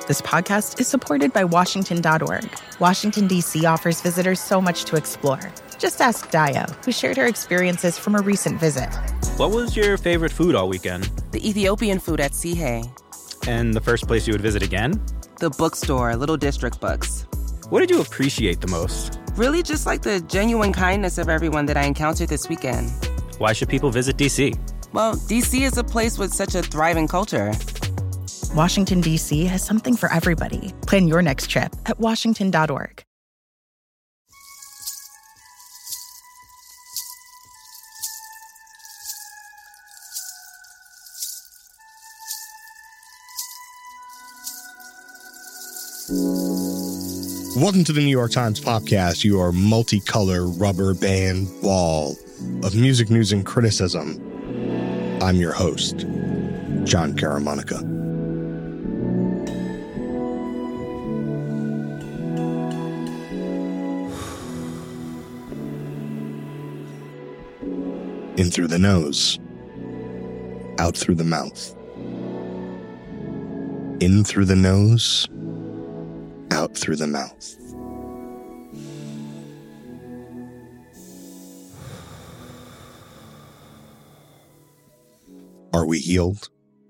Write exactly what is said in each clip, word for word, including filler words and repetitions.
This podcast is supported by Washington dot org. Washington, D C offers visitors so much to explore. Just ask Dio, who shared her experiences from a recent visit. What was your favorite food all weekend? The Ethiopian food at Sihe. And the first place you would visit again? The bookstore, Little District Books. What did you appreciate the most? Really just like the genuine kindness of everyone that I encountered this weekend. Why should people visit D C? Well, D C is a place with such a thriving culture. Washington, D C has something for everybody. Plan your next trip at Washington dot org. Welcome to the New York Times Popcast, your multicolor rubber band wall of music news and criticism. I'm your host, John Caramonica. In through the nose, out through the mouth. In through the nose, out through the mouth. Are we healed?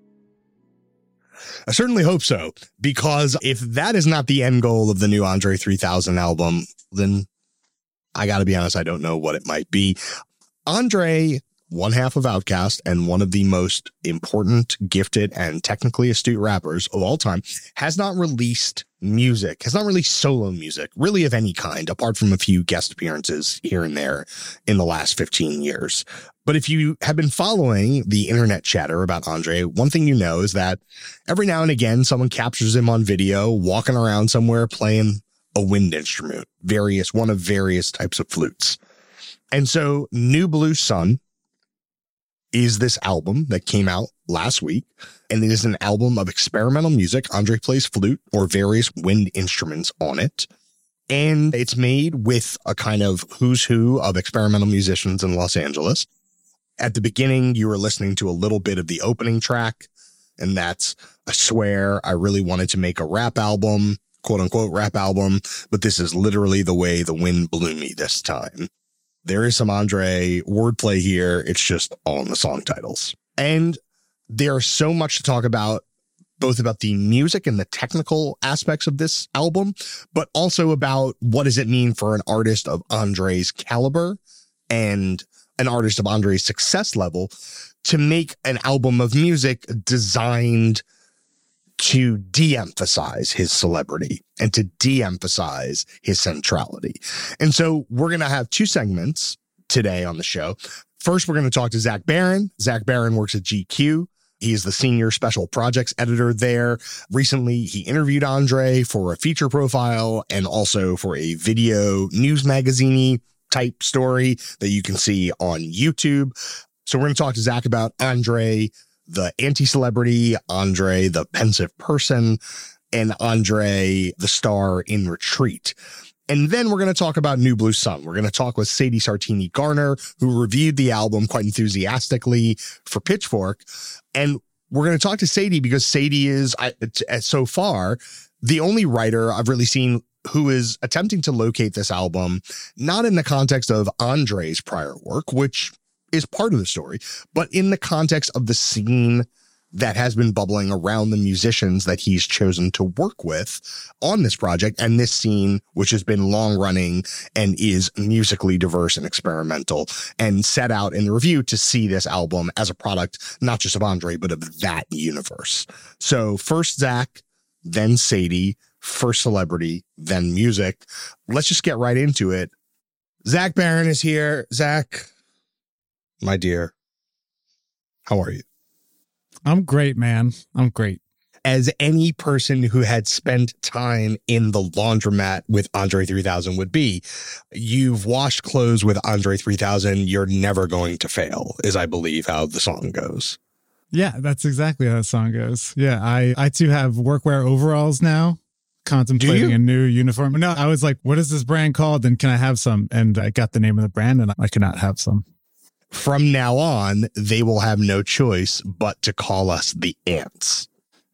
I certainly hope so, because if that is not the end goal of the new Andre three thousand album, then I gotta be honest, I don't know what it might be. Andre, one half of Outkast and one of the most important, gifted, and technically astute rappers of all time, has not released music, has not released solo music, really of any kind, apart from a few guest appearances here and there in the last fifteen years. But if you have been following the internet chatter about Andre, one thing you know is that every now and again, someone captures him on video, walking around somewhere playing a wind instrument, various, one of various types of flutes. And so New Blue Sun is this album that came out last week, and it is an album of experimental music. Andre plays flute or various wind instruments on it, and it's made with a kind of who's who of experimental musicians in Los Angeles. At the beginning, you were listening to a little bit of the opening track, and that's, I swear, I really wanted to make a rap album, quote unquote rap album, but this is literally the way the wind blew me this time. There is some Andre wordplay here. It's just all in the song titles. And there's so much to talk about, both about the music and the technical aspects of this album, but also about what does it mean for an artist of Andre's caliber and an artist of Andre's success level to make an album of music designed to de-emphasize his celebrity and to de-emphasize his centrality. And so we're going to have two segments today on the show. First, we're going to talk to Zach Baron. Zach Baron works at G Q. He is the senior special projects editor there. Recently, he interviewed Andre for a feature profile and also for a video news magazine type story that you can see on YouTube. So we're going to talk to Zach about Andre, the anti-celebrity, Andre, the pensive person, and Andre, the star in retreat. And then we're going to talk about New Blue Sun. We're going to talk with Sadie Sartini Garner, who reviewed the album quite enthusiastically for Pitchfork. And we're going to talk to Sadie because Sadie is, so far, the only writer I've really seen who is attempting to locate this album, not in the context of Andre's prior work, which is part of the story, but in the context of the scene that has been bubbling around the musicians that he's chosen to work with on this project, and this scene, which has been long running and is musically diverse and experimental, and set out in the review to see this album as a product, not just of Andre, but of that universe. So first Zach, then Sadie, first celebrity, then music. Let's just get right into it. Zach Baron is here. Zach, my dear, how are you? I'm great, man. I'm great. As any person who had spent time in the laundromat with Andre three thousand would be, you've washed clothes with Andre three thousand. You're never going to fail, is I believe how the song goes. Yeah, that's exactly how the song goes. Yeah, I, I too have workwear overalls now, contemplating a new uniform. No, I was like, what is this brand called? And can I have some? And I got the name of the brand and I cannot have some. From now on, they will have no choice but to call us the Ants.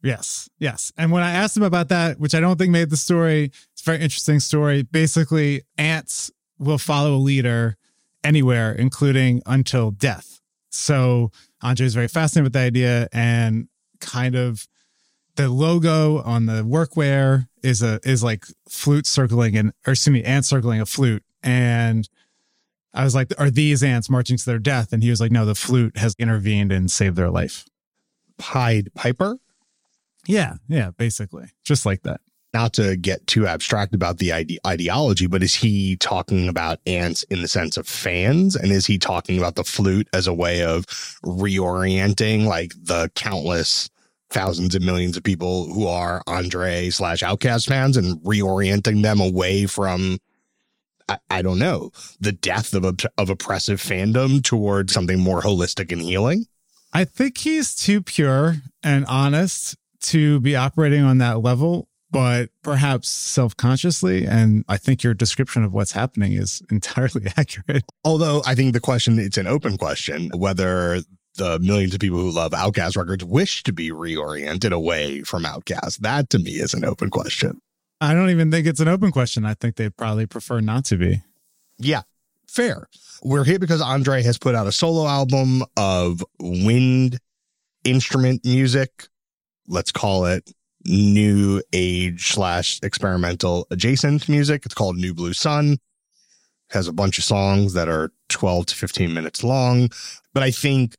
Yes, yes. And when I asked him about that, which I don't think made the story, it's a very interesting story. Basically, ants will follow a leader anywhere, including until death. So Andre is very fascinated with the idea, and kind of the logo on the workwear is a is like flute circling and or excuse me, ants circling a flute. And I was like, are these ants marching to their death? And he was like, no, the flute has intervened and saved their life. Pied Piper? Yeah, yeah, basically. Just like that. Not to get too abstract about the ide- ideology, but is he talking about ants in the sense of fans? And is he talking about the flute as a way of reorienting like the countless thousands and millions of people who are Andre slash Outkast fans and reorienting them away from, I, I don't know, the death of, a, of oppressive fandom toward something more holistic and healing? I think he's too pure and honest to be operating on that level, but perhaps self-consciously. And I think your description of what's happening is entirely accurate. Although I think the question, it's an open question, whether the millions of people who love Outkast records wish to be reoriented away from Outkast. That to me is an open question. I don't even think it's an open question. I think they'd probably prefer not to be. Yeah, fair. We're here because Andre has put out a solo album of wind instrument music. Let's call it new age slash experimental adjacent music. It's called New Blue Sun. It has a bunch of songs that are twelve to fifteen minutes long. But I think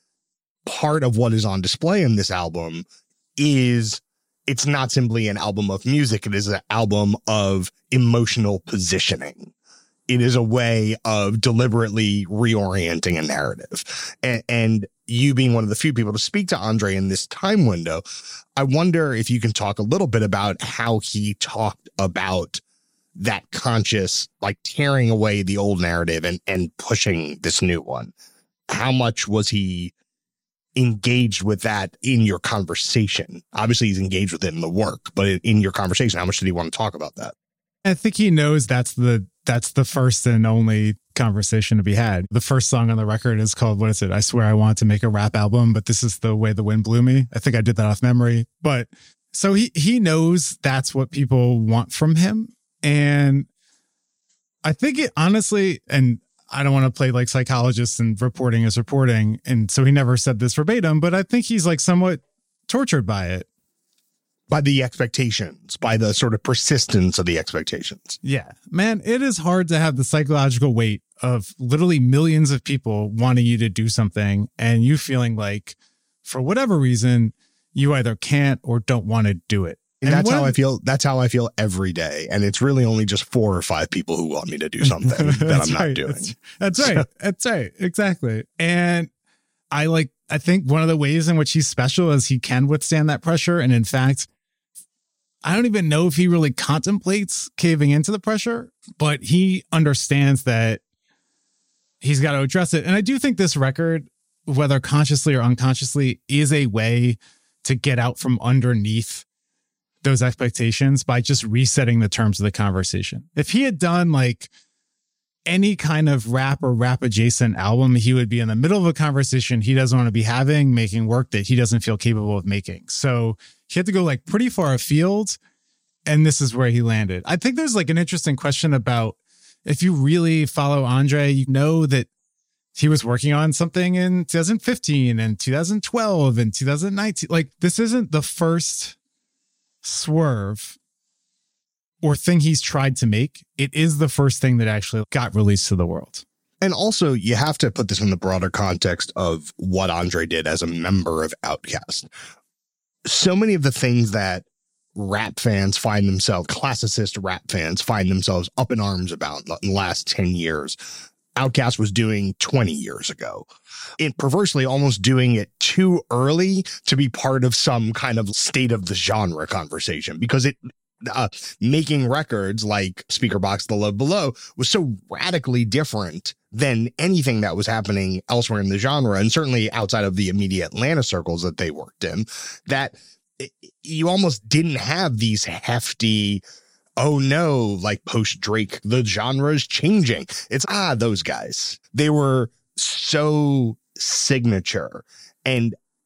part of what is on display in this album is it's not simply an album of music. It is an album of emotional positioning. It is a way of deliberately reorienting a narrative. And, and you being one of the few people to speak to Andre in this time window, I wonder if you can talk a little bit about how he talked about that conscious, like tearing away the old narrative and, and pushing this new one. How much was he engaged with that in your conversation? Obviously, he's engaged with it in the work, but in your conversation, how much did he want to talk about that? I think he knows that's the that's the first and only conversation to be had. The first song on the record is called, what is it? I Swear I Want to Make a Rap Album, but this is the way the wind blew me. I think I did that off memory. But so he he knows that's what people want from him. And I think it honestly, and I don't want to play like psychologist and reporting is reporting. And so he never said this verbatim, but I think he's like somewhat tortured by it. By the expectations, by the sort of persistence of the expectations. Yeah, man, it is hard to have the psychological weight of literally millions of people wanting you to do something and you feeling like, for whatever reason, you either can't or don't want to do it. And, and that's when, how I feel. That's how I feel every day. And it's really only just four or five people who want me to do something that I'm not right, doing. That's, that's right. That's right. Exactly. And I like, I think one of the ways in which he's special is he can withstand that pressure. And in fact, I don't even know if he really contemplates caving into the pressure, but he understands that he's got to address it. And I do think this record, whether consciously or unconsciously, is a way to get out from underneath those expectations by just resetting the terms of the conversation. If he had done like any kind of rap or rap adjacent album, he would be in the middle of a conversation he doesn't want to be having, making work that he doesn't feel capable of making. So he had to go like pretty far afield, and this is where he landed. I think there's like an interesting question about if you really follow Andre, you know that he was working on something in two thousand fifteen and two thousand twelve and two thousand nineteen. Like, this isn't the first swerve or thing he's tried to make. It is the first thing that actually got released to the world. And also, you have to put this in the broader context of what Andre did as a member of Outkast. So many of the things that rap fans find themselves, classicist rap fans find themselves up in arms about in the last ten years, Outkast was doing twenty years ago. It perversely almost doing it too early to be part of some kind of state of the genre conversation, because it uh, making records like Speakerboxxx, The Love Below was so radically different than anything that was happening elsewhere in the genre, and certainly outside of the immediate Atlanta circles that they worked in, that it, you almost didn't have these hefty, oh no, like post Drake, the genre is changing. It's, ah, those guys. They were so signature. And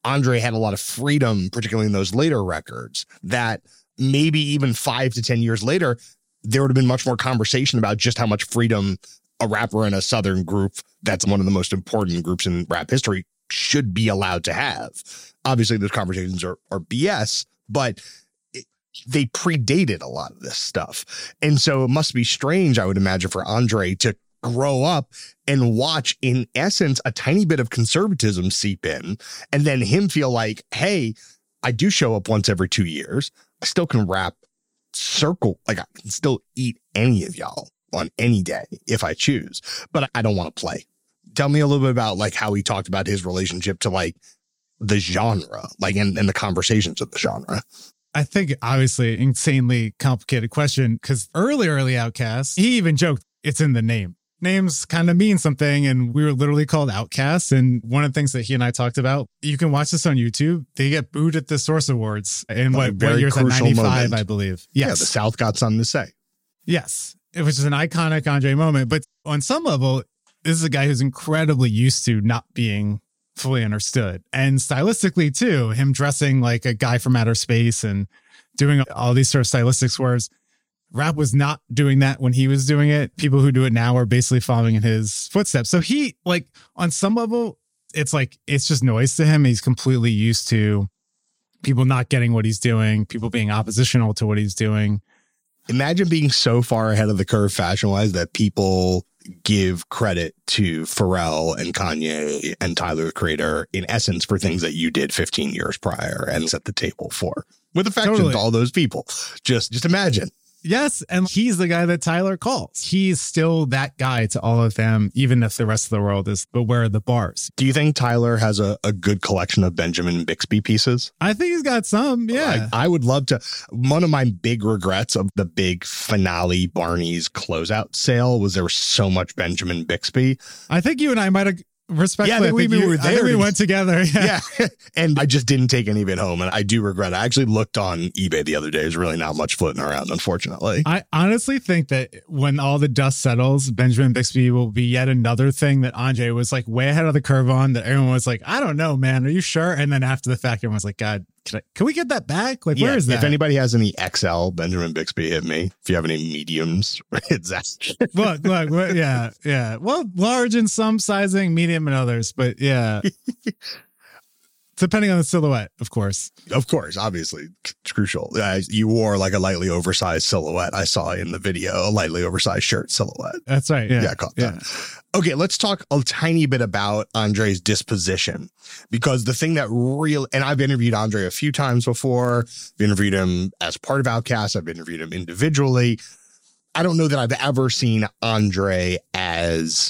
Andre had a lot of freedom, particularly in those later records, that maybe even five to ten years later, there would have been much more conversation about just how much freedom a rapper in a Southern group that's one of the most important groups in rap history should be allowed to have. Obviously, those conversations are, are B S, but it, they predated a lot of this stuff. And so it must be strange, I would imagine, for Andre to grow up and watch, in essence, a tiny bit of conservatism seep in, and then him feel like, hey, I do show up once every two years. I still can rap circle, like I can still eat any of y'all on any day if I choose, but I don't want to play. Tell me a little bit about like how he talked about his relationship to like the genre, like and, and the conversations of the genre. I think obviously insanely complicated question, because early, early Outkast, he even joked it's in the name. Names kind of mean something, and we were literally called Outcasts. And one of the things that he and I talked about, you can watch this on YouTube. They get booed at the Source Awards in what, what year's at ninety-five, I believe. Yes. Yeah, the South got something to say. Yes, which is an iconic Andre moment. But on some level, this is a guy who's incredibly used to not being fully understood. And stylistically, too, him dressing like a guy from outer space and doing all these sort of stylistic swerves. Rap was not doing that when he was doing it. People who do it now are basically following in his footsteps. So he, like, on some level, it's like, it's just noise to him. He's completely used to people not getting what he's doing, people being oppositional to what he's doing. Imagine being so far ahead of the curve fashion-wise that people give credit to Pharrell and Kanye and Tyler, the Creator, in essence, for things that you did fifteen years prior and set the table for. With affection totally. To all those people. Just, just imagine. Yes, and he's the guy that Tyler calls. He's still that guy to all of them, even if the rest of the world is, but where are the bars? Do you think Tyler has a, a good collection of Benjamin Bixby pieces? I think he's got some, yeah. I, I would love to. One of my big regrets of the big finale Barney's closeout sale was there was so much Benjamin Bixby. I think you and I might have... Respectfully, yeah, I think we, I think we you, were there. I think we went together. Yeah. yeah. And I just didn't take any of it home. And I do regret it. I actually looked on eBay the other day. There's really not much floating around, unfortunately. I honestly think that when all the dust settles, Benjamin Bixby will be yet another thing that Andre was like way ahead of the curve on, that everyone was like, I don't know, man. Are you sure? And then after the fact, everyone was like, God, can, I, can we get that back? Like, yeah, where is that? If anybody has any X L Benjamin Bixby, hit me. If you have any mediums, it's that. Look, look, look, yeah, yeah. Well, large in some sizing, medium in others, but yeah. Depending on the silhouette, of course. Of course, obviously, it's crucial. Uh, you wore like a lightly oversized silhouette. I saw in the video, a lightly oversized shirt silhouette. That's right. Yeah, yeah I caught yeah. that. Okay, let's talk a tiny bit about Andre's disposition, because the thing that real, and I've interviewed Andre a few times before. I've interviewed him as part of Outkast. I've interviewed him individually. I don't know that I've ever seen Andre as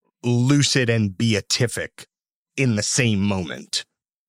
lucid and beatific in the same moment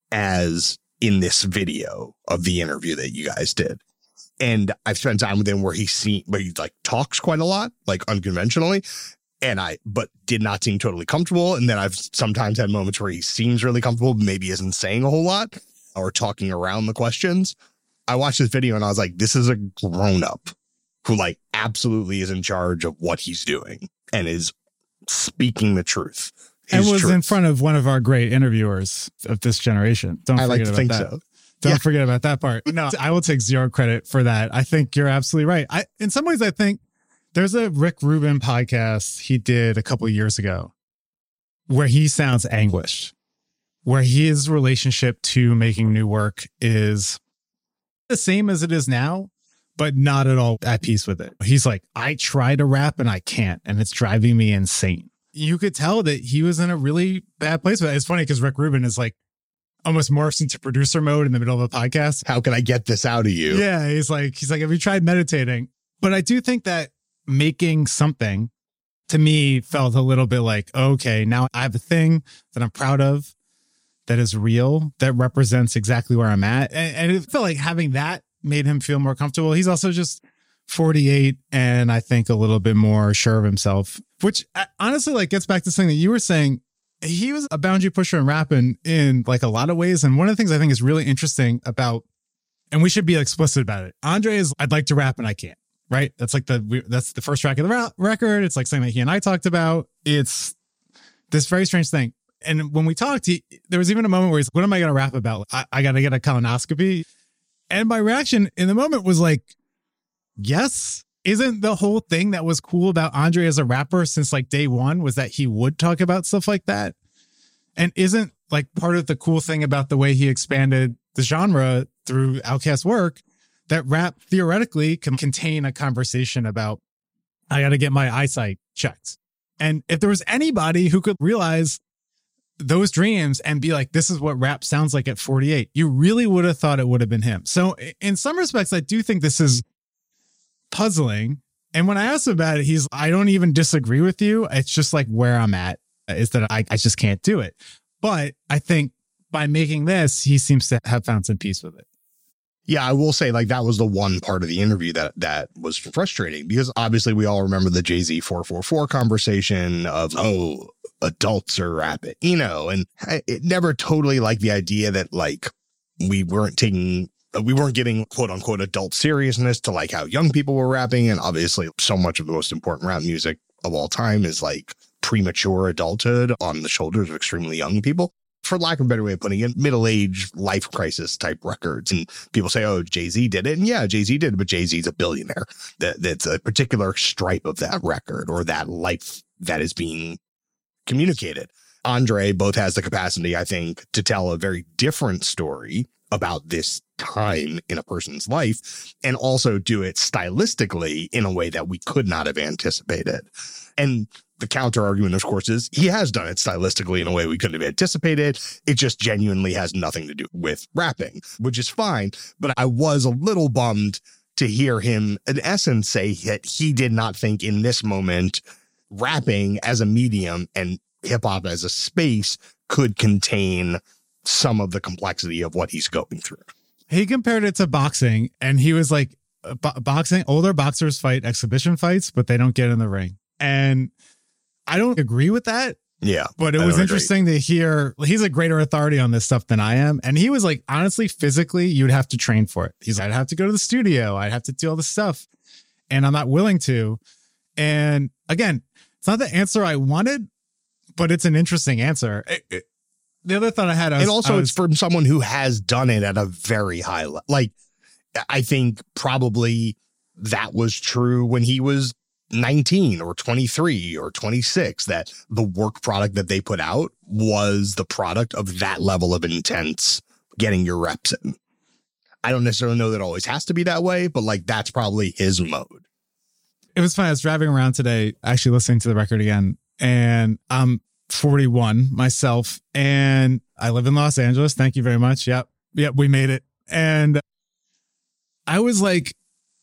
as in this video of the interview that you guys did. And I've spent time with him where he's seen, where he like talks quite a lot, like unconventionally. And I, but did not seem totally comfortable. And then I've sometimes had moments where he seems really comfortable, but maybe isn't saying a whole lot or talking around the questions. I watched this video and I was like, this is a grown up who like absolutely is in charge of what he's doing and is speaking the truth. And was truth. in front of one of our great interviewers of this generation. Don't I forget like to about think that. so. Don't yeah. forget about that part. No, I will take zero credit for that. I think you're absolutely right. I, in some ways, I think there's a Rick Rubin podcast he did a couple of years ago where he sounds anguished, where his relationship to making new work is the same as it is now, but not at all at peace with it. He's like, I try to rap and I can't, and it's driving me insane. You could tell that he was in a really bad place. But it's funny because Rick Rubin is like almost morphs into producer mode in the middle of a podcast. How can I get this out of you? Yeah. He's like, he's like, have you tried meditating? But I do think that making something to me felt a little bit like, okay, now I have a thing that I'm proud of, that is real, that represents exactly where I'm at. And, and it felt like having that made him feel more comfortable. He's also just forty-eight and I think a little bit more sure of himself, which honestly like gets back to something that you were saying. He was a boundary pusher and rapping in like a lot of ways. And one of the things I think is really interesting about, and we should be explicit about it, Andre is, I'd like to rap and I can't, right? That's like the, that's the first track of the record. It's like something that he and I talked about. It's this very strange thing. And when we talked, he, there was even a moment where he's, what am I going to rap about? I, I got to get a colonoscopy. And my reaction in the moment was like, yes. Isn't the whole thing that was cool about Andre as a rapper since like day one was that he would talk about stuff like that? And isn't like part of the cool thing about the way he expanded the genre through Outkast's work that rap theoretically can contain a conversation about, I got to get my eyesight checked. And if there was anybody who could realize those dreams and be like, this is what rap sounds like at forty-eight, you really would have thought it would have been him. So in some respects, I do think this is puzzling. And when I asked him about it, he's, I don't even disagree with you. It's just like where I'm at is that I, I just can't do it. But I think by making this, he seems to have found some peace with it. Yeah, I will say like that was the one part of the interview that that was frustrating because obviously we all remember the Jay-Z four four four conversation of, oh, adults are rapping, you know, and it never totally liked the idea that like we weren't taking we weren't getting quote unquote adult seriousness to like how young people were rapping. And obviously so much of the most important rap music of all time is like premature adulthood on the shoulders of extremely young people. For lack of a better way of putting it, middle-aged life crisis type records. And people say, oh, Jay-Z did it. And yeah, Jay-Z did it, but Jay-Z's a billionaire. That That's a particular stripe of that record or that life that is being communicated. Andre both has the capacity, I think, to tell a very different story about this time in a person's life and also do it stylistically in a way that we could not have anticipated. And the counter argument, of course, is he has done it stylistically in a way we couldn't have anticipated. It just genuinely has nothing to do with rapping, which is fine. But I was a little bummed to hear him, in essence, say that he did not think in this moment rapping as a medium and hip hop as a space could contain some of the complexity of what he's going through. He compared it to boxing and he was like, bo- boxing, older boxers fight exhibition fights, but they don't get in the ring. And I don't agree with that. Yeah. But it was interesting agree. to hear, he's a greater authority on this stuff than I am. And he was like, honestly, physically, you'd have to train for it. He's like, I'd have to go to the studio. I'd have to do all this stuff. And I'm not willing to. And again, it's not the answer I wanted, but it's an interesting answer. It, it, the other thought I had, I was, and also was, it's from someone who has done it at a very high level. Like, I think probably that was true when he was nineteen or twenty-three or twenty-six, that the work product that they put out was the product of that level of intense getting your reps in. I don't necessarily know that it always has to be that way, but like that's probably his mode. It was funny. I was driving around today, actually listening to the record again, and I'm forty-one myself, and I live in Los Angeles. Thank you very much. Yep. Yep. We made it. And I was like,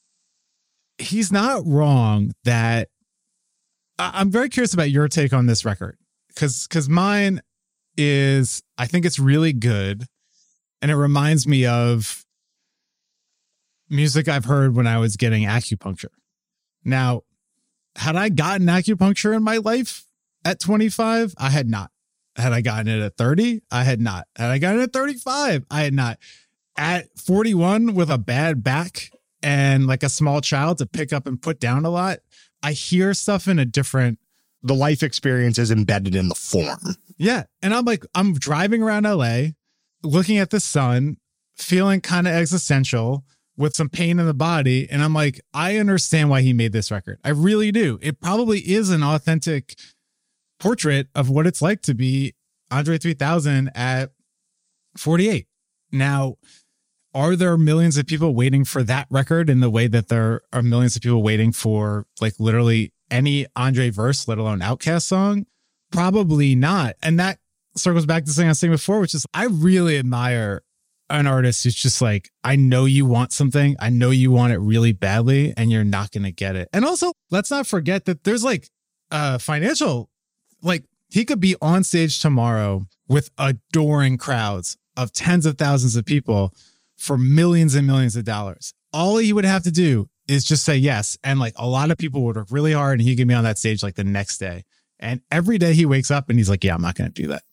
he's not wrong that I- I'm very curious about your take on this record. Cause, cause mine is, I think it's really good. And it reminds me of music I've heard when I was getting acupuncture. Now, had I gotten acupuncture in my life at twenty-five? I had not. Had I gotten it at thirty? I had not. Had I gotten it at thirty-five? I had not. At forty-one with a bad back and like a small child to pick up and put down a lot, I hear stuff in a different... The life experience is embedded in the form. Yeah. And I'm like, I'm driving around L A, looking at the sun, feeling kind of existential with some pain in the body. And I'm like, I understand why he made this record. I really do. It probably is an authentic portrait of what it's like to be Andre three thousand at forty-eight. Now, are there millions of people waiting for that record in the way that there are millions of people waiting for like literally any Andre verse, let alone Outkast song? Probably not. And that circles back to something I was saying before, which is I really admire an artist who's just like, I know you want something. I know you want it really badly and you're not going to get it. And also, let's not forget that there's like uh, financial, like he could be on stage tomorrow with adoring crowds of tens of thousands of people for millions and millions of dollars. All he would have to do is just say yes. And like a lot of people would work really hard and he could be on that stage like the next day. And every day he wakes up and he's like, yeah, I'm not going to do that.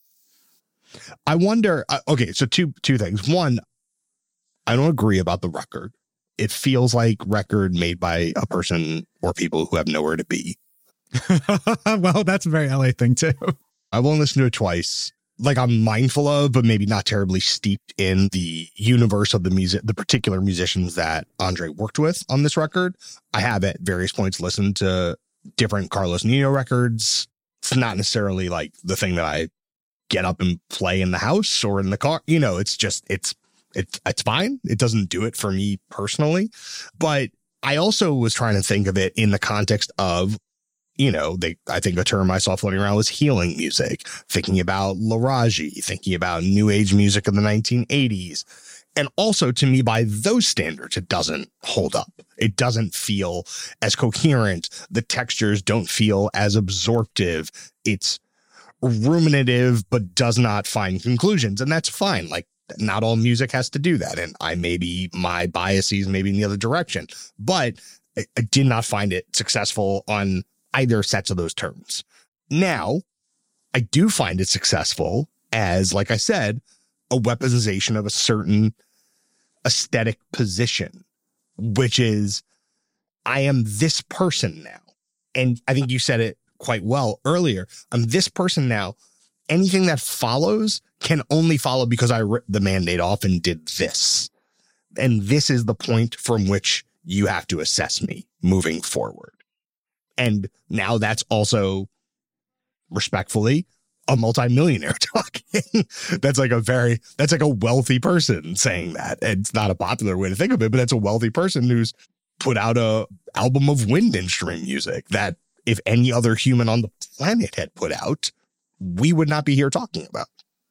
I wonder. Uh, okay. So two, two things. One, I don't agree about the record. It feels like record made by a person or people who have nowhere to be. Well, that's a very L A thing too. I've only listened to it twice. like I'm mindful of, but maybe not terribly steeped in the universe of the music, the particular musicians that Andre worked with on this record. I have at various points listened to different Carlos Nino records. It's not necessarily like the thing that I get up and play in the house or in the car. You know, it's just, it's, it's, it's fine. It doesn't do it for me personally, but I also was trying to think of it in the context of, you know, they, I think a term I saw floating around was healing music, thinking about Laraji, thinking about new age music of the nineteen eighties. And also to me, by those standards, it doesn't hold up. It doesn't feel as coherent. The textures don't feel as absorptive. It's ruminative, but does not find conclusions. And that's fine. Like, not all music has to do that. And I maybe my biases maybe in the other direction, but I, I did not find it successful on either sets of those terms. Now, I do find it successful as, like I said, a weaponization of a certain aesthetic position, which is, I am this person now. And I think you said it quite well earlier. I'm this person now. Anything that follows can only follow because I ripped the Mandate off and did this. And this is the point from which you have to assess me moving forward. And now that's also, respectfully, a multimillionaire talking. That's like a very, that's like a wealthy person saying that. And it's not a popular way to think of it, but that's a wealthy person who's put out a album of wind instrument music that if any other human on the planet had put out, we would not be here talking about.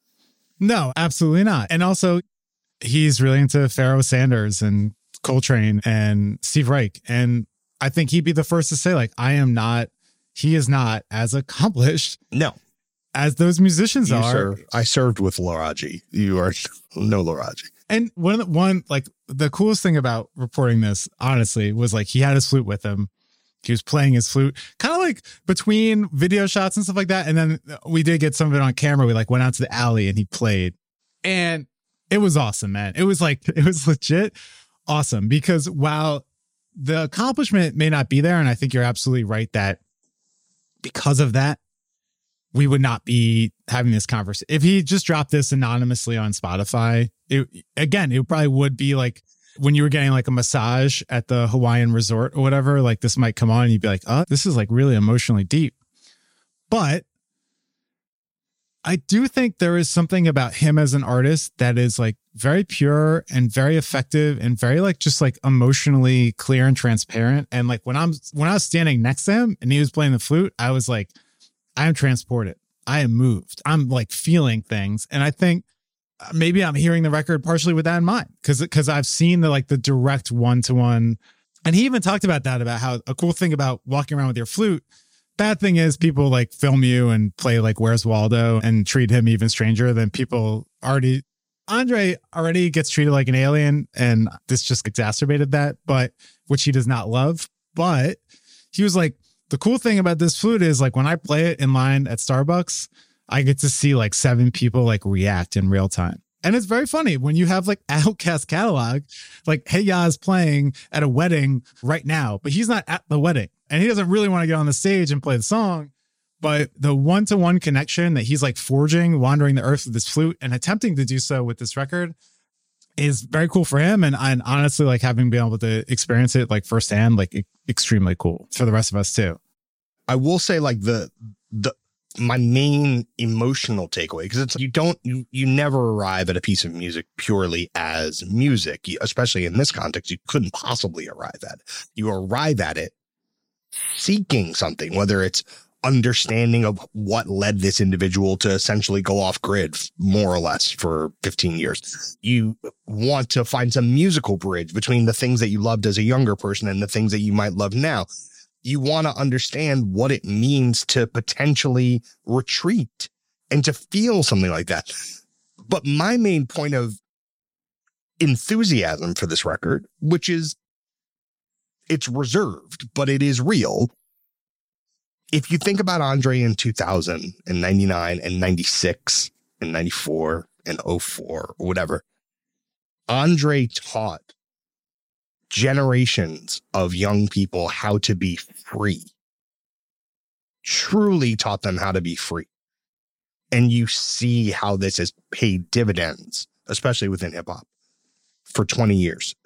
No, absolutely not. And also, he's really into Pharoah Sanders and Coltrane and Steve Reich. And I think he'd be the first to say, like, I am not, he is not as accomplished. No. As those musicians you are. Serve, I served with Laraji. You are no Laraji. And one of the, one, like, the coolest thing about reporting this, honestly, was like, he had his flute with him. He was playing his flute, kind of like between video shots and stuff like that. And then we did get some of it on camera. We like went out to the alley and he played, and it was awesome, man. It was like, it was legit awesome, because while the accomplishment may not be there, and I think you're absolutely right that because of that, we would not be having this conversation. If he just dropped this anonymously on Spotify, it, again, it probably would be like when you were getting like a massage at the Hawaiian resort or whatever, like this might come on and you'd be like, oh, this is like really emotionally deep. But I do think there is something about him as an artist that is like very pure and very effective and very like just like emotionally clear and transparent. And like when I'm when I was standing next to him and he was playing the flute, I was like, I am transported. I am moved. I'm like feeling things. And I think maybe I'm hearing the record partially with that in mind, because because I've seen the like the direct one-to-one. And he even talked about that, about how a cool thing about walking around with your flute. Bad thing is people like film you and play like Where's Waldo and treat him even stranger than people already. Andre already gets treated like an alien, and this just exacerbated that, but which he does not love. But he was like, the cool thing about this flute is like when I play it in line at Starbucks, I get to see like seven people like react in real time. And it's very funny when you have like Outkast catalog, like Hey Ya is playing at a wedding right now, but he's not at the wedding and he doesn't really want to get on the stage and play the song. But the one-to-one connection that he's like forging, wandering the earth with this flute and attempting to do so with this record is very cool for him. And, and honestly, like having been able to experience it like firsthand, like e- extremely cool for the rest of us too. I will say like the, the, my main emotional takeaway, because it's you don't you, you never arrive at a piece of music purely as music, especially in this context. You couldn't possibly arrive at it. You arrive at it seeking something, whether it's understanding of what led this individual to essentially go off grid more or less for fifteen years. You want to find some musical bridge between the things that you loved as a younger person and the things that you might love now. You want to understand what it means to potentially retreat and to feel something like that. But my main point of enthusiasm for this record, which is it's reserved, but it is real. If you think about Andre in two thousand and ninety-nine and ninety-six and ninety-four and oh four or whatever, Andre taught generations of young people how to be free, truly taught them how to be free. And you see how this has paid dividends, especially within hip hop, for twenty years.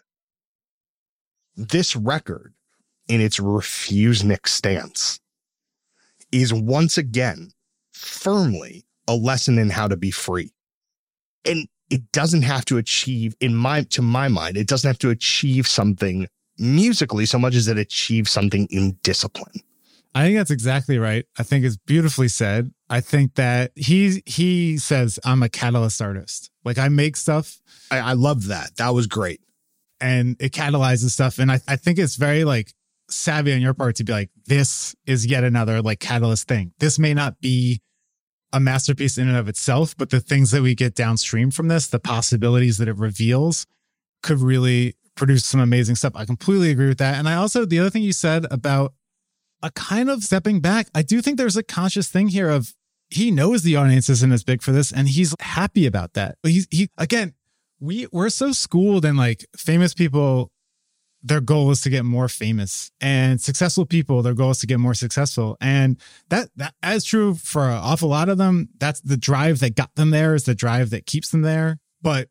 This record, in its refusenick stance, is once again firmly a lesson in how to be free. And it doesn't have to achieve, in my to my mind, it doesn't have to achieve something musically so much as it achieves something in discipline. I think that's exactly right. I think it's beautifully said. I think that he he says, I'm a catalyst artist. Like, I make stuff. I, I love that. That was great. And it catalyzes stuff. And I, I think it's very like savvy on your part to be like, this is yet another like catalyst thing. This may not be a masterpiece in and of itself, but the things that we get downstream from this, the possibilities that it reveals, could really produce some amazing stuff. I completely agree with that. And I also, the other thing you said about a kind of stepping back, I do think there's a conscious thing here of he knows the audience isn't as big for this and he's happy about that. But he's, he, again, we, we're so schooled in like famous people, their goal is to get more famous, and successful people, their goal is to get more successful. And that, that is true for an awful lot of them. That's the drive that got them there, is the drive that keeps them there. But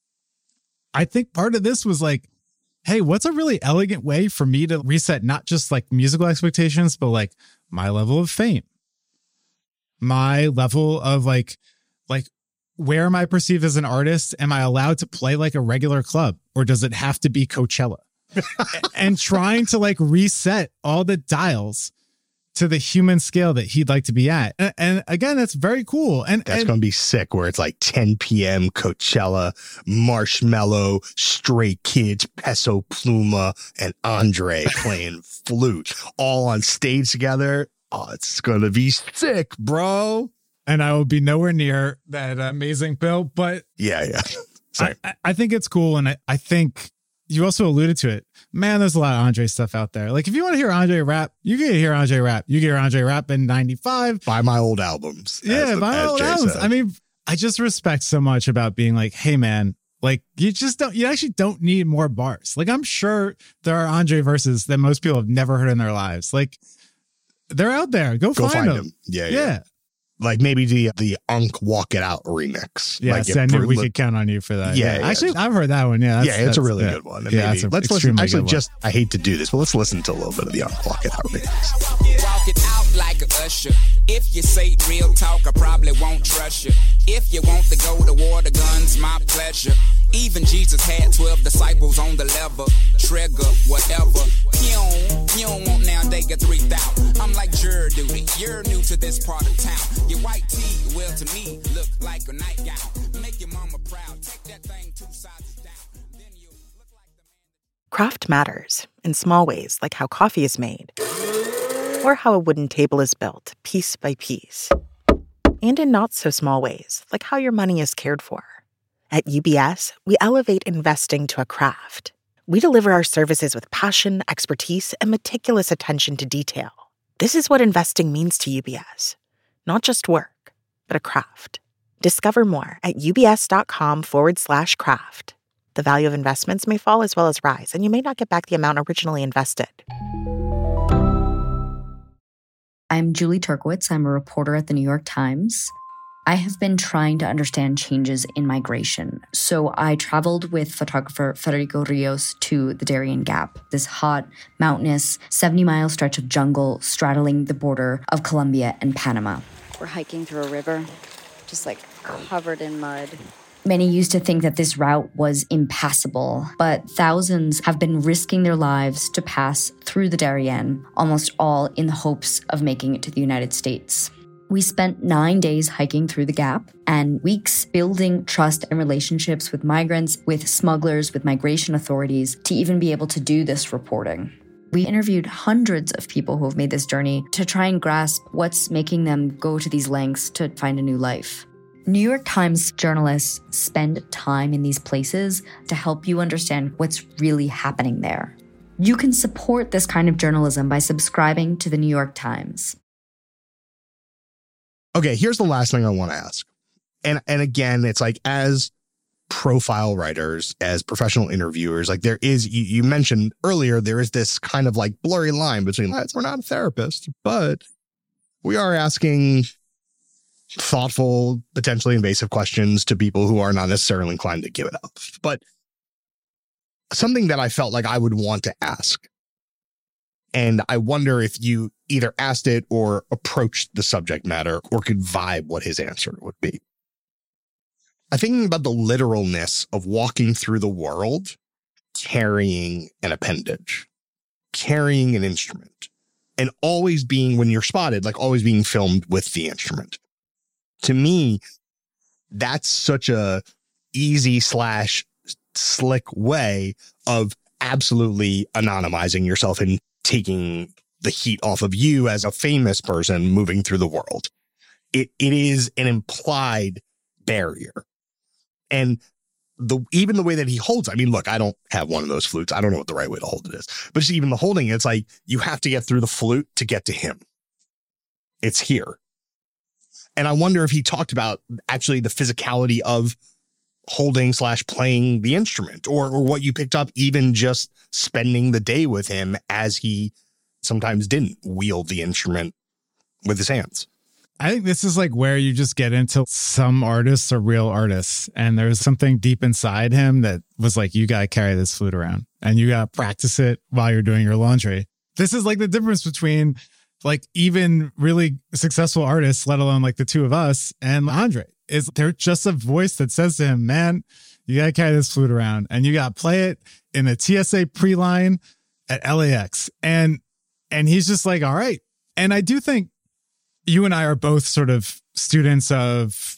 I think part of this was like, hey, what's a really elegant way for me to reset not just like musical expectations, but like my level of fame, my level of like, like, where am I perceived as an artist? Am I allowed to play like a regular club, or does it have to be Coachella? And trying to like reset all the dials to the human scale that he'd like to be at. And, and again, that's very cool. And that's and, going to be sick, where it's like ten p.m. Coachella, Marshmello, Stray Kids, Peso Pluma, and Andre playing flute all on stage together. Oh, it's going to be sick, bro. And I will be nowhere near that amazing bill, but yeah, yeah. Sorry. I, I think it's cool. And I, I think you also alluded to it. Man, there's a lot of Andre stuff out there. Like, if you want to hear Andre rap, you can hear Andre rap. You can hear Andre rap in ninety-five. Buy my old albums. Yeah, the, buy my old Jay albums. said. I mean, I just respect so much about being like, hey, man, like, you just don't, you actually don't need more bars. Like, I'm sure there are Andre verses that most people have never heard in their lives. Like, they're out there. Go, Go find, find them. them. Yeah, yeah. yeah. Like maybe the the Unk Walk It Out remix. Yeah, like so I knew we li- could count on you for that. Yeah, Yeah, yeah. actually, I've heard that one. Yeah, that's, yeah, it's that's, a really yeah. good one. And Yeah, maybe, that's a let's listen. extremely Actually, good one. just I hate to do this, but let's listen to a little bit of the Unk Walk It Out remix. Walk it out like a usher. If you say real talk, I probably won't trust you. If you want to go to war, the gun's my pleasure. Even Jesus had twelve disciples on the lever. Trigger, whatever. You don't, you don't want now, they get three thousand. I'm like jury duty. You're new to this part of town. Your white tee, well, to me, look like a nightgown. Make your mama proud. Take that thing two sizes down. Then you look like the man. Craft matters in small ways, like how coffee is made, or how a wooden table is built, piece by piece. And in not so small ways, like how your money is cared for. At U B S, we elevate investing to a craft. We deliver our services with passion, expertise, and meticulous attention to detail. This is what investing means to U B S. Not just work, but a craft. Discover more at ubs.com forward slash craft. The value of investments may fall as well as rise, and you may not get back the amount originally invested. I'm Julie Turkowitz. I'm a reporter at the New York Times. I have been trying to understand changes in migration. So I traveled with photographer Federico Rios to the Darien Gap, this hot, mountainous, seventy-mile stretch of jungle straddling the border of Colombia and Panama. We're hiking through a river, just like covered in mud. Many used to think that this route was impassable, but thousands have been risking their lives to pass through the Darien, almost all in the hopes of making it to the United States. We spent nine days hiking through the Gap and weeks building trust and relationships with migrants, with smugglers, with migration authorities to even be able to do this reporting. We interviewed hundreds of people who have made this journey to try and grasp what's making them go to these lengths to find a new life. New York Times journalists spend time in these places to help you understand what's really happening there. You can support this kind of journalism by subscribing to the New York Times. Okay, here's the last thing I want to ask. And and again, it's like as profile writers, as professional interviewers, like there is, you, you mentioned earlier, there is this kind of like blurry line between, we're not a therapist, but we are asking thoughtful, potentially invasive questions to people who are not necessarily inclined to give it up. But something that I felt like I would want to ask, and I wonder if you either asked it or approached the subject matter or could vibe what his answer would be. I'm thinking about the literalness of walking through the world carrying an appendage, carrying an instrument, and always being, when you're spotted, like always being filmed with the instrument. To me, that's such a easy slash slick way of absolutely anonymizing yourself and taking the heat off of you as a famous person moving through the world. It it is an implied barrier. And the even the way that he holds, I mean, look, I don't have one of those flutes. I don't know what the right way to hold it is. But just even the holding, it's like you have to get through the flute to get to him. It's here. And I wonder if he talked about actually the physicality of holding slash playing the instrument, or, or what you picked up even just spending the day with him as he sometimes didn't wield the instrument with his hands. I think this is like where you just get into some artists are real artists, and there's something deep inside him that was like, you got to carry this flute around and you got to practice it while you're doing your laundry. This is like the difference between like even really successful artists, let alone like the two of us and Andre, is they're just a voice that says to him, man, you got to carry this flute around and you got to play it in a T S A pre-line at L A X. And, and he's just like, all right. And I do think you and I are both sort of students of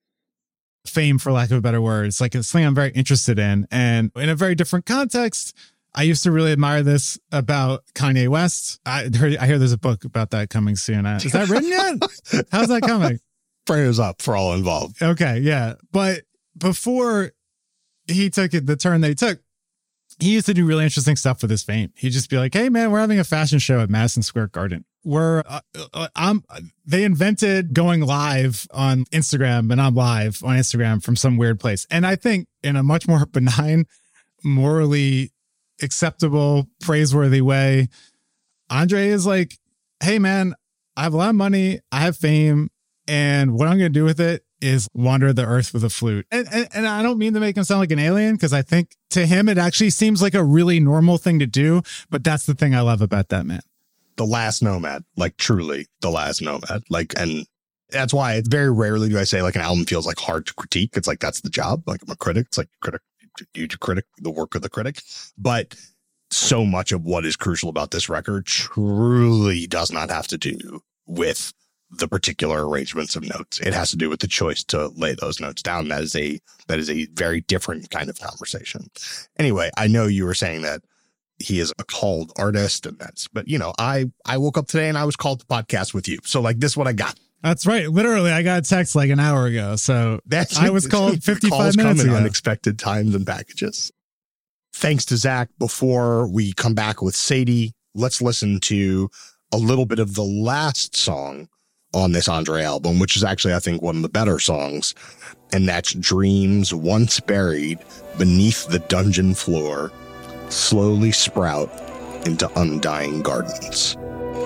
fame, for lack of a better word. It's like it's something I'm very interested in. And in a very different context, I used to really admire this about Kanye West. I heard, I hear there's a book about that coming soon. Is that written yet? How's that coming? Prayers up for all involved. Okay, yeah. But before he took it the turn that he took, he used to do really interesting stuff with his fame. He'd just be like, hey, man, we're having a fashion show at Madison Square Garden. We're, uh, uh, I'm, they invented going live on Instagram, and I'm live on Instagram from some weird place. And I think in a much more benign, morally acceptable, praiseworthy way, Andre is like, hey, man, I have a lot of money. I have fame. And what I'm going to do with it is wander the earth with a flute. And, and, and I don't mean to make him sound like an alien, because I think to him, it actually seems like a really normal thing to do. But that's the thing I love about that man. The last nomad, like truly the last nomad. Like, and that's why it's very rarely do I say like an album feels like hard to critique. It's like, that's the job. Like I'm a critic. It's like critic, you to critic the work of the critic. But so much of what is crucial about this record truly does not have to do with the particular arrangements of notes. It has to do with the choice to lay those notes down. That is a, that is a very different kind of conversation. Anyway, I know you were saying that he is a called artist, and that's, but you know, I, I woke up today and I was called to podcast with you. So like, this is what I got. That's right. Literally, I got a text like an hour ago. So that's, I was called fifty-five minutes ago. Unexpected times and packages. Thanks to Zach. Before we come back with Sadie, let's listen to a little bit of the last song on this Andre album, which is actually, I think, one of the better songs. And that's Dreams Once Buried Beneath the Dungeon Floor Slowly Sprout into Undying Gardens.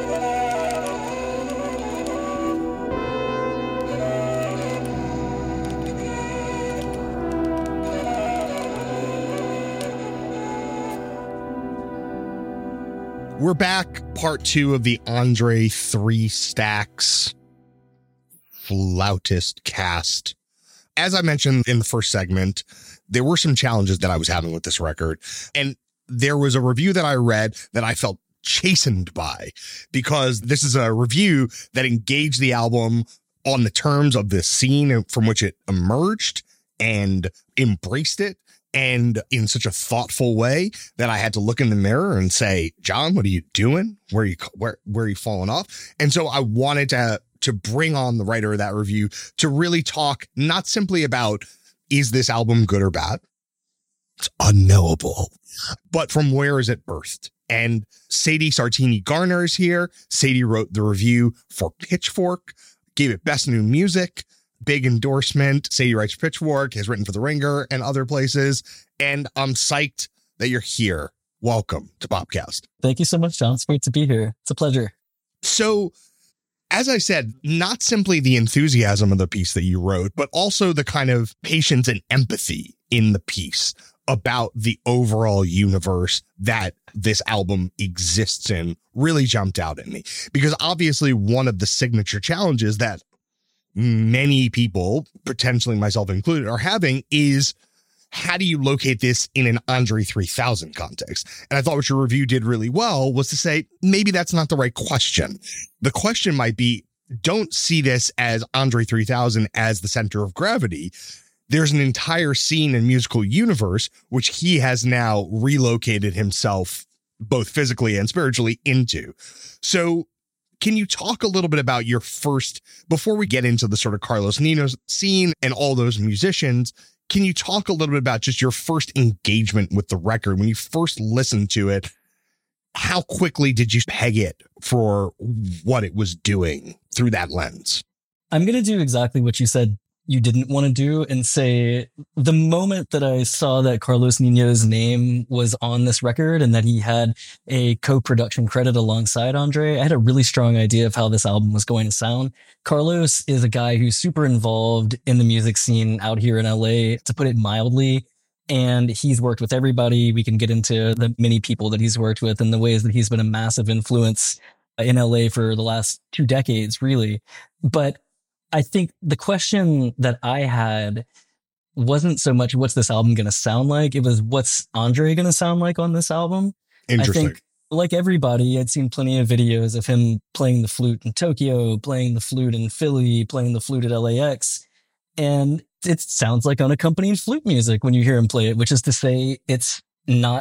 We're back, part two of the Andre Three Stacks Flautist cast. As I mentioned in the first segment, there were some challenges that I was having with this record. And there was a review that I read that I felt chastened by, because this is a review that engaged the album on the terms of the scene from which it emerged and embraced it, and in such a thoughtful way that I had to look in the mirror and say, John, what are you doing? Where are you, where, where are you falling off? And so I wanted to, to bring on the writer of that review to really talk not simply about, is this album good or bad? It's unknowable. But from where is it birthed? And Sadie Sartini Garner is here. Sadie wrote the review for Pitchfork, gave it Best New Music. Big endorsement. Sadie writes Pitchfork, has written for The Ringer and other places. And I'm psyched that you're here. Welcome to Popcast. Thank you so much, John. It's great to be here. It's a pleasure. So as I said, not simply the enthusiasm of the piece that you wrote, but also the kind of patience and empathy in the piece about the overall universe that this album exists in really jumped out at me. Because obviously one of the signature challenges that many people, potentially myself included, are having is, how do you locate this in an Andre three thousand context? And I thought what your review did really well was to say, maybe that's not the right question. The question might be, don't see this as Andre three thousand as the center of gravity. There's an entire scene and musical universe, which he has now relocated himself both physically and spiritually into. So can you talk a little bit about your first, before we get into the sort of Carlos Nino scene and all those musicians, can you talk a little bit about just your first engagement with the record? When you first listened to it, how quickly did you peg it for what it was doing through that lens? I'm going to do exactly what you said you didn't want to do and say, the moment that I saw that Carlos Nino's name was on this record and that he had a co-production credit alongside Andre, I had a really strong idea of how this album was going to sound. Carlos is a guy who's super involved in the music scene out here in L A, to put it mildly. And he's worked with everybody. We can get into the many people that he's worked with and the ways that he's been a massive influence in L A for the last two decades, really. But I think the question that I had wasn't so much what's this album going to sound like. It was what's Andre going to sound like on this album. Interesting. I think, like everybody, I'd seen plenty of videos of him playing the flute in Tokyo, playing the flute in Philly, playing the flute at L A X. And it sounds like unaccompanied flute music when you hear him play it, which is to say it's not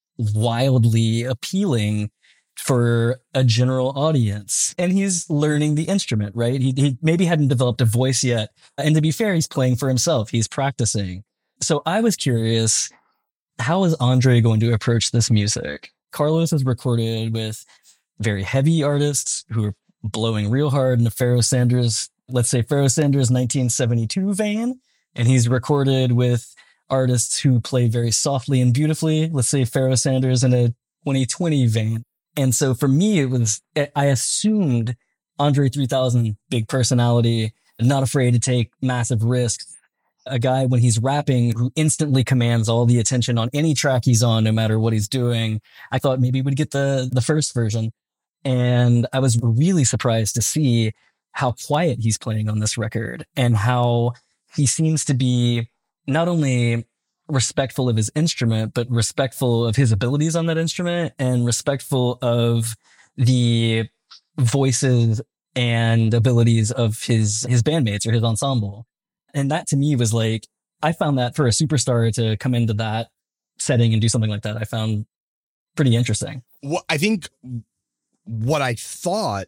wildly appealing for a general audience. And he's learning the instrument, right? He, he maybe hadn't developed a voice yet. And to be fair, he's playing for himself. He's practicing. So I was curious, how is Andre going to approach this music? Carlos has recorded with very heavy artists who are blowing real hard in the Pharoah Sanders, let's say Pharoah Sanders nineteen seventy-two vein. And he's recorded with artists who play very softly and beautifully, let's say Pharoah Sanders in a twenty twenty vein. And so for me, it was, I assumed Andre three thousand, big personality, not afraid to take massive risks. A guy, when he's rapping, who instantly commands all the attention on any track he's on, no matter what he's doing. I thought maybe we'd get the, the first version. And I was really surprised to see how quiet he's playing on this record and how he seems to be not only respectful of his instrument, but respectful of his abilities on that instrument and respectful of the voices and abilities of his, his bandmates or his ensemble. And that to me was like, I found that for a superstar to come into that setting and do something like that, I found pretty interesting. Well, I think what I thought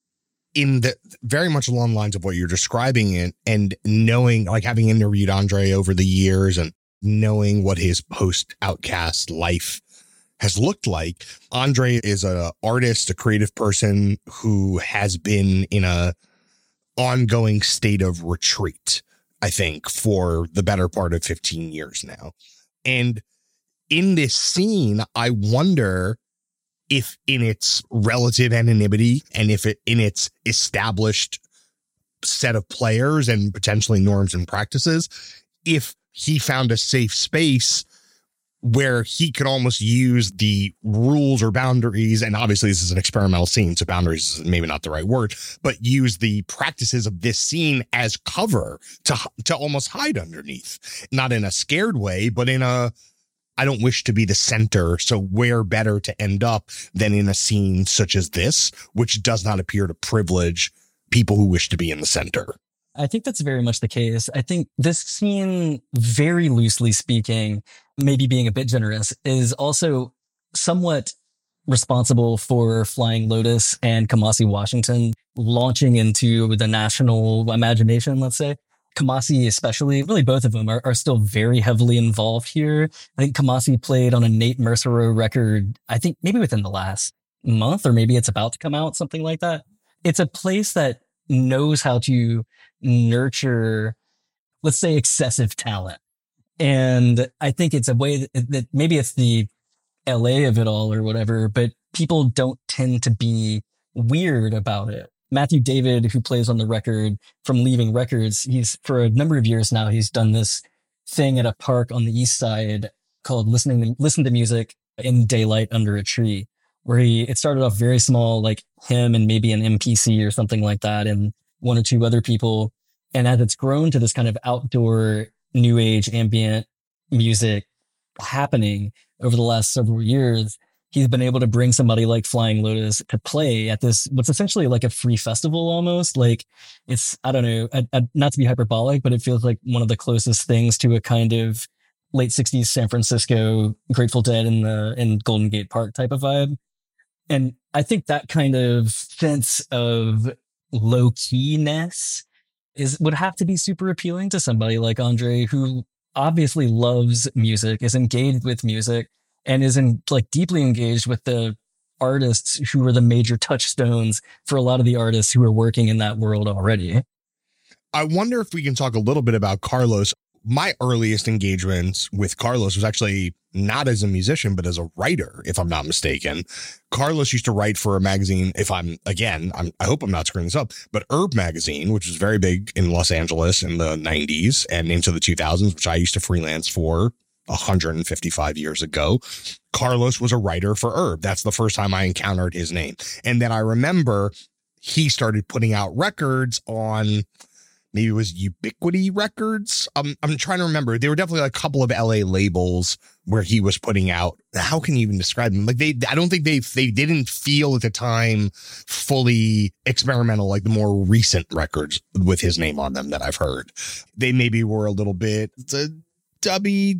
in the very much along the lines of what you're describing it, and knowing, like having interviewed Andre over the years and knowing what his post-Outcast life has looked like, Andre is an artist, a creative person who has been in a ongoing state of retreat, I think, for the better part of fifteen years now. And in this scene, I wonder if in its relative anonymity and if it in its established set of players and potentially norms and practices, if he found a safe space where he could almost use the rules or boundaries. And obviously this is an experimental scene, so boundaries is maybe not the right word, but use the practices of this scene as cover to, to almost hide underneath, not in a scared way, but in a, I don't wish to be the center. So where better to end up than in a scene such as this, which does not appear to privilege people who wish to be in the center. I think that's very much the case. I think this scene, very loosely speaking, maybe being a bit generous, is also somewhat responsible for Flying Lotus and Kamasi Washington launching into the national imagination, let's say. Kamasi especially, really both of them are, are still very heavily involved here. I think Kamasi played on a Nate Mercereau record, I think maybe within the last month, or maybe it's about to come out, something like that. It's a place that knows how to nurture, let's say, excessive talent. And I think it's a way that, that maybe it's the L A of it all or whatever, but people don't tend to be weird about it. Matthew David, who plays on the record from Leaving Records, he's for a number of years now, he's done this thing at a park on the east side called Listening to, Listen to Music in Daylight Under a Tree, where he, it started off very small, like him and maybe an M P C or something like that, and one or two other people. And as it's grown to this kind of outdoor new age ambient music happening over the last several years, he's been able to bring somebody like Flying Lotus to play at this, what's essentially like a free festival almost. Like it's, I don't know, I, I, not to be hyperbolic, but it feels like one of the closest things to a kind of late sixties San Francisco Grateful Dead in the, in Golden Gate Park type of vibe. And I think that kind of sense of low keyness is, would have to be super appealing to somebody like Andre, who obviously loves music, is engaged with music, and is in, like deeply engaged with the artists who are the major touchstones for a lot of the artists who are working in that world already. I wonder if we can talk a little bit about Carlos. My earliest engagements with Carlos was actually not as a musician, but as a writer, if I'm not mistaken. Carlos used to write for a magazine, if I'm, again, I'm, I hope I'm not screwing this up, but Herb Magazine, which was very big in Los Angeles in the nineties and into the two thousands, which I used to freelance for one hundred fifty-five years ago. Carlos was a writer for Herb. That's the first time I encountered his name. And then I remember he started putting out records on, maybe it was Ubiquity Records. Um, I'm trying to remember. There were definitely a couple of L A labels where he was putting out. How can you even describe them? Like they, I don't think they, they didn't feel at the time fully experimental, like the more recent records with his name on them that I've heard. They maybe were a little bit uh, dubby,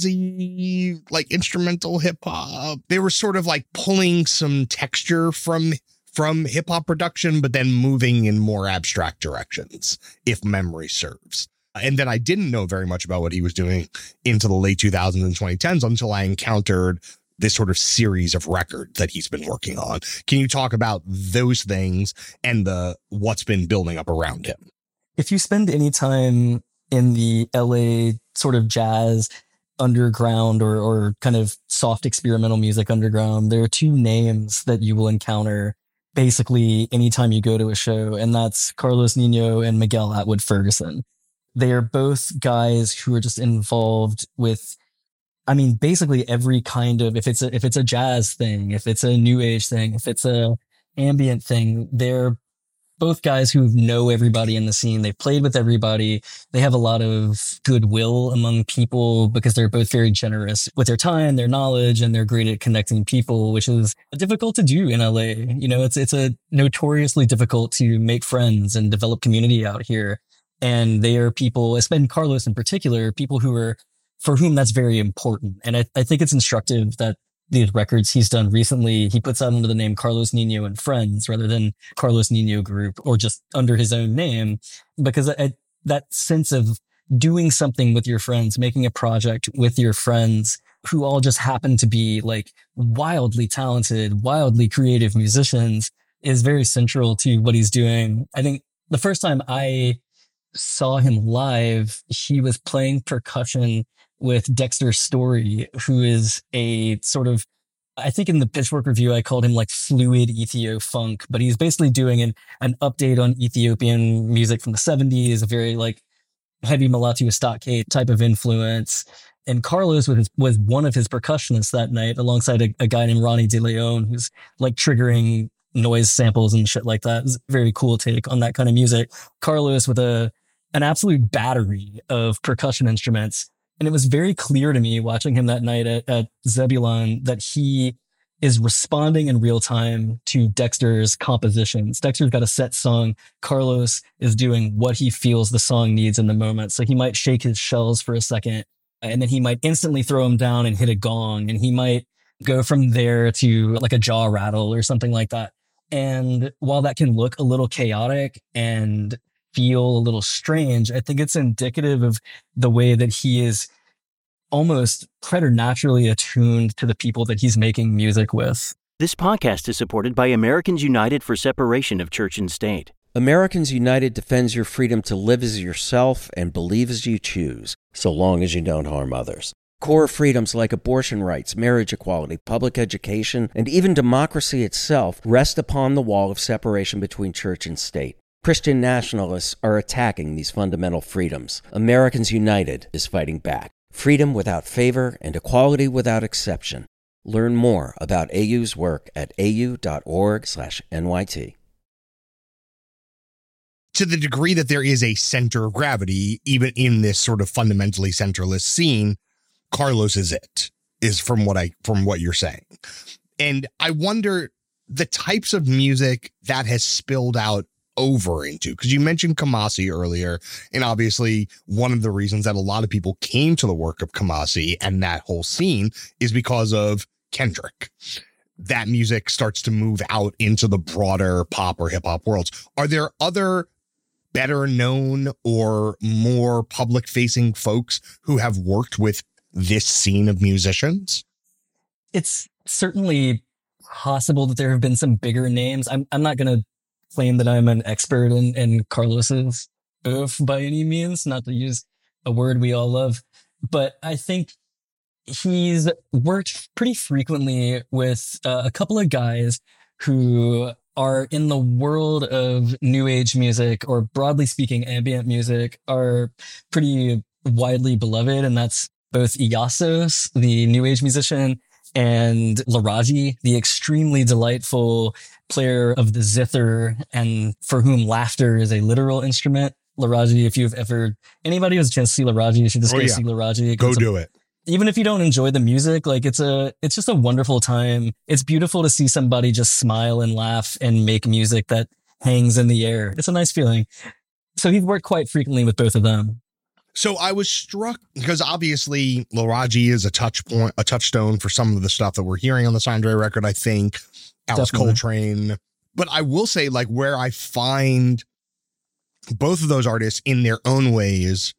jazzy, like instrumental hip hop. They were sort of like pulling some texture from from hip hop production, but then moving in more abstract directions, if memory serves. And then I didn't know very much about what he was doing into the late two thousands and twenty tens until I encountered this sort of series of records that he's been working on. Can you talk about those things and the what's been building up around him? If you spend any time in the L A sort of jazz underground or, or kind of soft experimental music underground, there are two names that you will encounter basically anytime you go to a show, and that's Carlos Nino and Miguel Atwood Ferguson. They are both guys who are just involved with, I mean, basically every kind of, if it's a, if it's a jazz thing, if it's a new age thing, if it's a ambient thing, they're both guys who know everybody in the scene. They've played with everybody. They have a lot of goodwill among people because they're both very generous with their time, their knowledge, and they're great at connecting people, which is difficult to do in L A. You know, it's, it's a notoriously difficult to make friends and develop community out here. And they are people, especially Carlos in particular, people who are, for whom that's very important. And I, I think it's instructive that these records he's done recently, he puts out under the name Carlos Nino and Friends rather than Carlos Nino Group or just under his own name, because I, that sense of doing something with your friends, making a project with your friends who all just happen to be like wildly talented, wildly creative musicians is very central to what he's doing. I think the first time I saw him live, he was playing percussion with Dexter Story, who is a sort of, I think in the Pitchfork review, I called him like fluid Ethio funk, but he's basically doing an, an update on Ethiopian music from the seventies, a very like heavy Mulatu Astatke type of influence. And Carlos was, was one of his percussionists that night alongside a, a guy named Ronnie De Leon, who's like triggering noise samples and shit like that. It was a very cool take on that kind of music. Carlos with a, an absolute battery of percussion instruments. And it was very clear to me watching him that night at, at Zebulon that he is responding in real time to Dexter's compositions. Dexter's got a set song. Carlos is doing what he feels the song needs in the moment. So he might shake his shells for a second, and then he might instantly throw them down and hit a gong. And he might go from there to like a jaw rattle or something like that. And while that can look a little chaotic and feel a little strange, I think it's indicative of the way that he is almost preternaturally attuned to the people that he's making music with. This podcast is supported by Americans United for Separation of Church and State. Americans United defends your freedom to live as yourself and believe as you choose, so long as you don't harm others. Core freedoms like abortion rights, marriage equality, public education, and even democracy itself rest upon the wall of separation between church and state. Christian nationalists are attacking these fundamental freedoms. Americans United is fighting back. Freedom without favor and equality without exception. Learn more about A U's work at au.org slash NYT. To the degree that there is a center of gravity, even in this sort of fundamentally centerless scene, Carlos is it, is from what I, from what you're saying. And I wonder the types of music that has spilled out over into, because you mentioned Kamasi earlier, and obviously one of the reasons that a lot of people came to the work of Kamasi and that whole scene is because of Kendrick. That music starts to move out into the broader pop or hip hop worlds. Are there other better known or more public facing folks who have worked with this scene of musicians? It's certainly possible that there have been some bigger names. I'm I'm not going to claim that I'm an expert in, in Carlos's oeuvre by any means, not to use a word we all love, but I think he's worked pretty frequently with uh, a couple of guys who are in the world of new age music, or broadly speaking, ambient music, are pretty widely beloved. And that's both Iyasos, the new age musician, and Laraji, the extremely delightful player of the zither, and for whom laughter is a literal instrument. Laraji, if you've ever, anybody who has a chance to see Laraji, you should just oh, go yeah. see Laraji. Go a, do it. Even if you don't enjoy the music, like it's a, it's just a wonderful time. It's beautiful to see somebody just smile and laugh and make music that hangs in the air. It's a nice feeling. So he's worked quite frequently with both of them. So I was struck because obviously Laraji is a touch point, a touchstone for some of the stuff that we're hearing on the Andre record, I think. Alice Definitely. Coltrane. But I will say, like, where I find both of those artists in their own ways,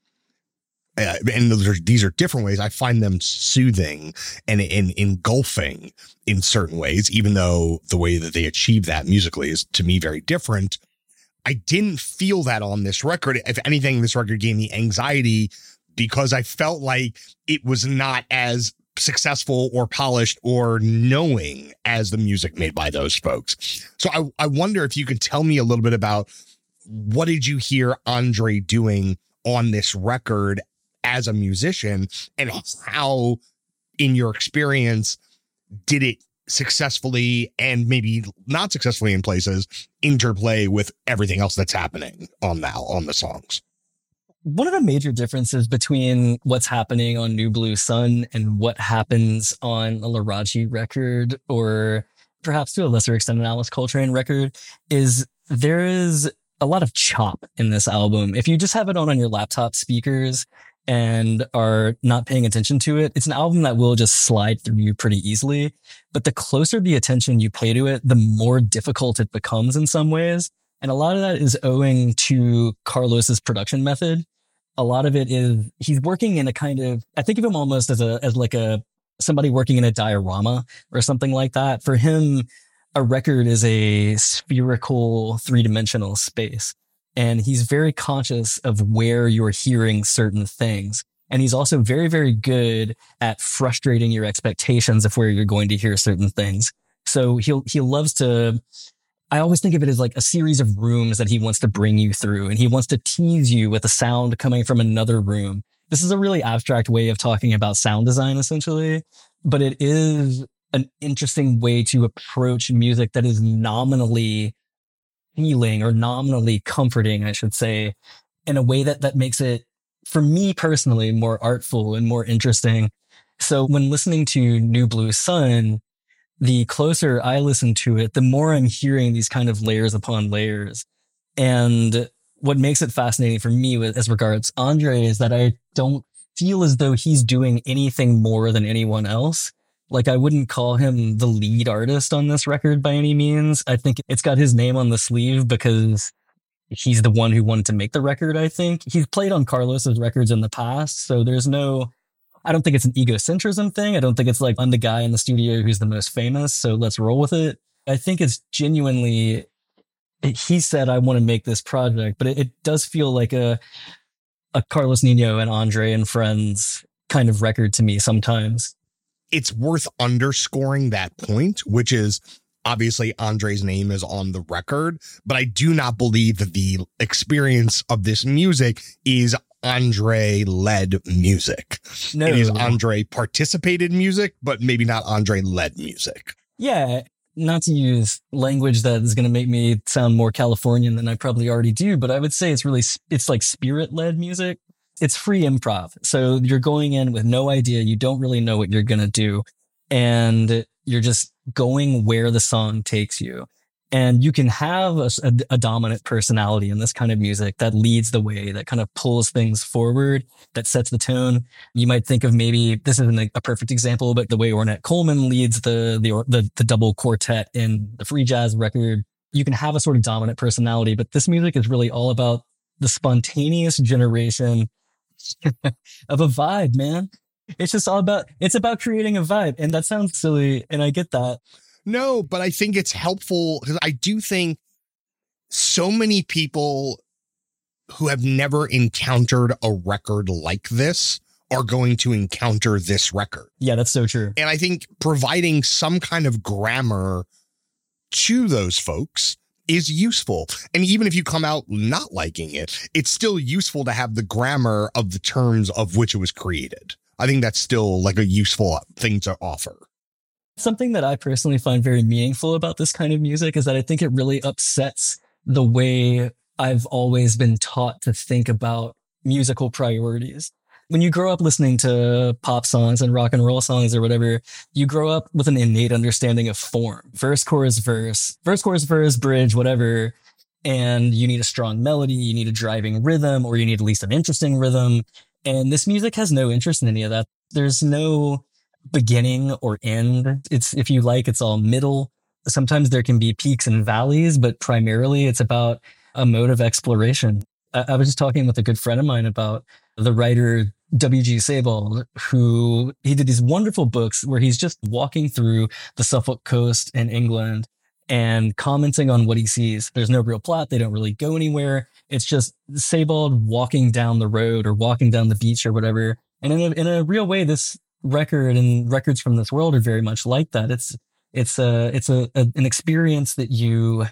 uh, and those are, these are different ways, I find them soothing and, and engulfing in certain ways, even though the way that they achieve that musically is, to me, very different. I didn't feel that on this record. If anything, this record gave me anxiety because I felt like it was not as successful or polished or knowing as the music made by those folks. So I, I wonder if you could tell me a little bit about what did you hear Andre doing on this record as a musician, and how, in your experience, did it successfully and maybe not successfully in places interplay with everything else that's happening on now on the songs? One of the major differences between what's happening on New Blue Sun and what happens on a Laraji record, or perhaps to a lesser extent an Alice Coltrane record, is there is a lot of chop in this album. If you just have it on on your laptop speakers and are not paying attention to it, it's an album that will just slide through you pretty easily. But the closer the attention you pay to it, the more difficult it becomes in some ways. And a lot of that is owing to Carlos's production method. A lot of it is he's working in a kind of, I think of him almost as a, as like a, somebody working in a diorama or something like that. For him, a record is a spherical three-dimensional space. And he's very conscious of where you're hearing certain things. And he's also very, very good at frustrating your expectations of where you're going to hear certain things. So he'll, he loves to, I always think of it as like a series of rooms that he wants to bring you through. And he wants to tease you with a sound coming from another room. This is a really abstract way of talking about sound design, essentially, but it is an interesting way to approach music that is nominally healing or nominally comforting, I should say, in a way that, that makes it, for me personally, more artful and more interesting. So when listening to New Blue Sun, the closer I listen to it, the more I'm hearing these kind of layers upon layers. And what makes it fascinating for me with, as regards Andre, is that I don't feel as though he's doing anything more than anyone else. Like, I wouldn't call him the lead artist on this record by any means. I think it's got his name on the sleeve because he's the one who wanted to make the record, I think. He's played on Carlos's records in the past, so there's no, I don't think it's an egocentrism thing. I don't think it's like, I'm the guy in the studio who's the most famous, so let's roll with it. I think it's genuinely, he said, I want to make this project, but it, it does feel like a, a Carlos Nino and Andre and friends kind of record to me sometimes. It's worth underscoring that point, which is obviously Andre's name is on the record, but I do not believe that the experience of this music is Andre-led music. No. It is Andre participated music, but maybe not Andre-led music. Yeah, not to use language that is going to make me sound more Californian than I probably already do, but I would say it's really, it's like spirit-led music. It's free improv. So you're going in with no idea. You don't really know what you're going to do. And you're just going where the song takes you. And you can have a, a, a dominant personality in this kind of music that leads the way, that kind of pulls things forward, that sets the tone. You might think of maybe, this isn't a, a perfect example, but the way Ornette Coleman leads the, the, the, the double quartet in the free jazz record. You can have a sort of dominant personality, but this music is really all about the spontaneous generation of a vibe, man. It's just all about, it's about creating a vibe. And that sounds silly. And I get that. No, but I think it's helpful because I do think so many people who have never encountered a record like this are going to encounter this record. Yeah, that's so true. And I think providing some kind of grammar to those folks is useful. And even if you come out not liking it, it's still useful to have the grammar of the terms of which it was created. I think that's still like a useful thing to offer. Something that I personally find very meaningful about this kind of music is that I think it really upsets the way I've always been taught to think about musical priorities. When you grow up listening to pop songs and rock and roll songs or whatever, you grow up with an innate understanding of form. Verse, chorus, verse, verse, chorus, verse, bridge, whatever. And you need a strong melody, you need a driving rhythm, or you need at least an interesting rhythm. And this music has no interest in any of that. There's no beginning or end. It's, if you like, it's all middle. Sometimes there can be peaks and valleys, but primarily it's about a mode of exploration. I, I was just talking with a good friend of mine about the writer W G Sebald, who he did these wonderful books where he's just walking through the Suffolk coast in England and commenting on what he sees. There's no real plot. They don't really go anywhere. It's just Sebald walking down the road or walking down the beach or whatever. And in a, in a real way, this record and records from this world are very much like that. It's, it's a, it's a, a an experience that you,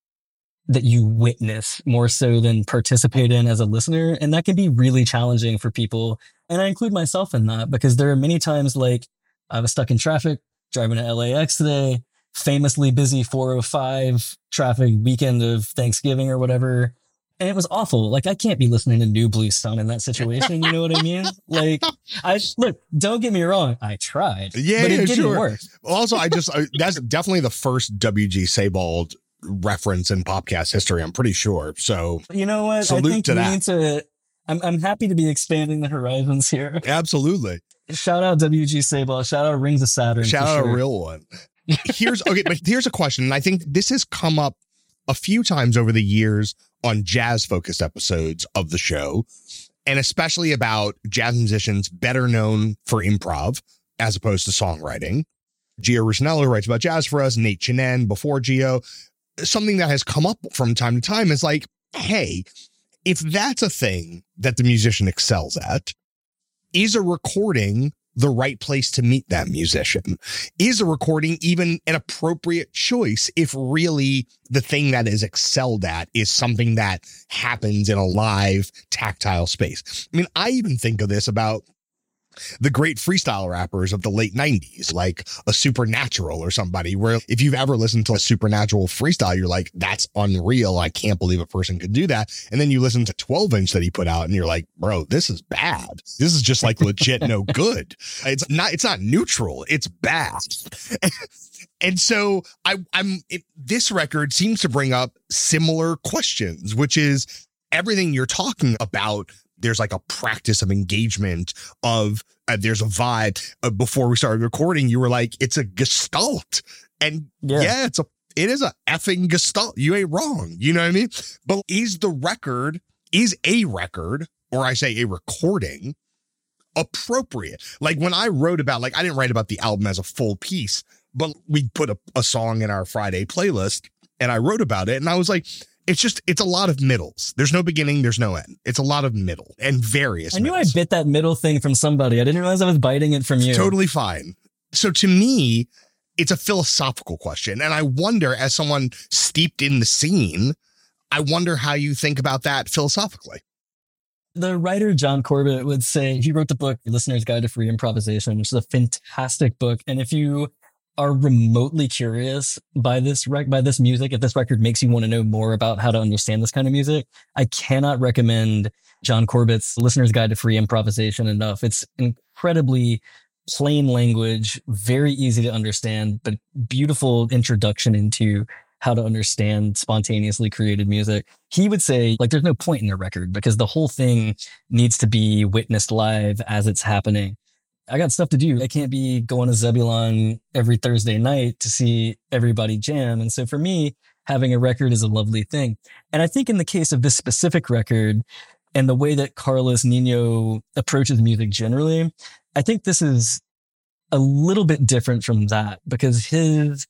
that you witness more so than participate in as a listener. And that can be really challenging for people. And I include myself in that because there are many times like I was stuck in traffic driving to L A X today, famously busy four oh five traffic weekend of Thanksgiving or whatever. And it was awful. Like, I can't be listening to New Blue Sun in that situation. You know what I mean? Like, I look, don't get me wrong. I tried, yeah, but it yeah, didn't sure. work. Also, I just, I, that's definitely the first W G Sebald reference in Popcast history. I'm pretty sure. So, you know what? Salute I think to we that. need to, I'm, I'm happy to be expanding the horizons here. Absolutely. Shout out W G Sebald. Shout out Rings of Saturn. Shout out sure. a real one. Here's, okay, but here's a question. And I think this has come up a few times over the years on jazz focused episodes of the show, and especially about jazz musicians better known for improv as opposed to songwriting. Gio Ruscinello writes about jazz for us, Nate Chinen before Gio. Something that has come up from time to time is like, hey, if that's a thing that the musician excels at, is a recording the right place to meet that musician? Is a recording even an appropriate choice if really the thing that is excelled at is something that happens in a live tactile space? I mean, I even think of this about the great freestyle rappers of the late nineties, like a Supernatural or somebody, where if you've ever listened to a Supernatural freestyle, you're like, that's unreal. I can't believe a person could do that. And then you listen to twelve inch that he put out and you're like, bro, this is bad. This is just like legit no good. It's not, it's not neutral. It's bad. And so I, I'm, it, this record seems to bring up similar questions, which is everything you're talking about. There's like a practice of engagement of uh, there's a vibe. Uh, before we started recording, you were like, it's a gestalt. And yeah. yeah, it's a, it is a effing gestalt. You ain't wrong. You know what I mean? But is the record, is a record, or I say a recording, appropriate? Like when I wrote about, like, I didn't write about the album as a full piece, but we put a, a song in our Friday playlist and I wrote about it. And I was like, It's just, it's a lot of middles. There's no beginning, there's no end. It's a lot of middle and various I knew middles. I bit that middle thing from somebody. I didn't realize I was biting it from you. It's totally fine. So to me, it's a philosophical question. And I wonder, as someone steeped in the scene, I wonder how you think about that philosophically. The writer John Corbett would say, he wrote the book Listener's Guide to Free Improvisation, which is a fantastic book. And if you are remotely curious by this rec- by this music, if this record makes you want to know more about how to understand this kind of music, I cannot recommend John Corbett's Listener's Guide to Free Improvisation enough. It's incredibly plain language, very easy to understand, but beautiful introduction into how to understand spontaneously created music. He would say, like, there's no point in a record because the whole thing needs to be witnessed live as it's happening. I got stuff to do. I can't be going to Zebulon every Thursday night to see everybody jam. And so for me, having a record is a lovely thing. And I think in the case of this specific record and the way that Carlos Nino approaches music generally, I think this is a little bit different from that because his,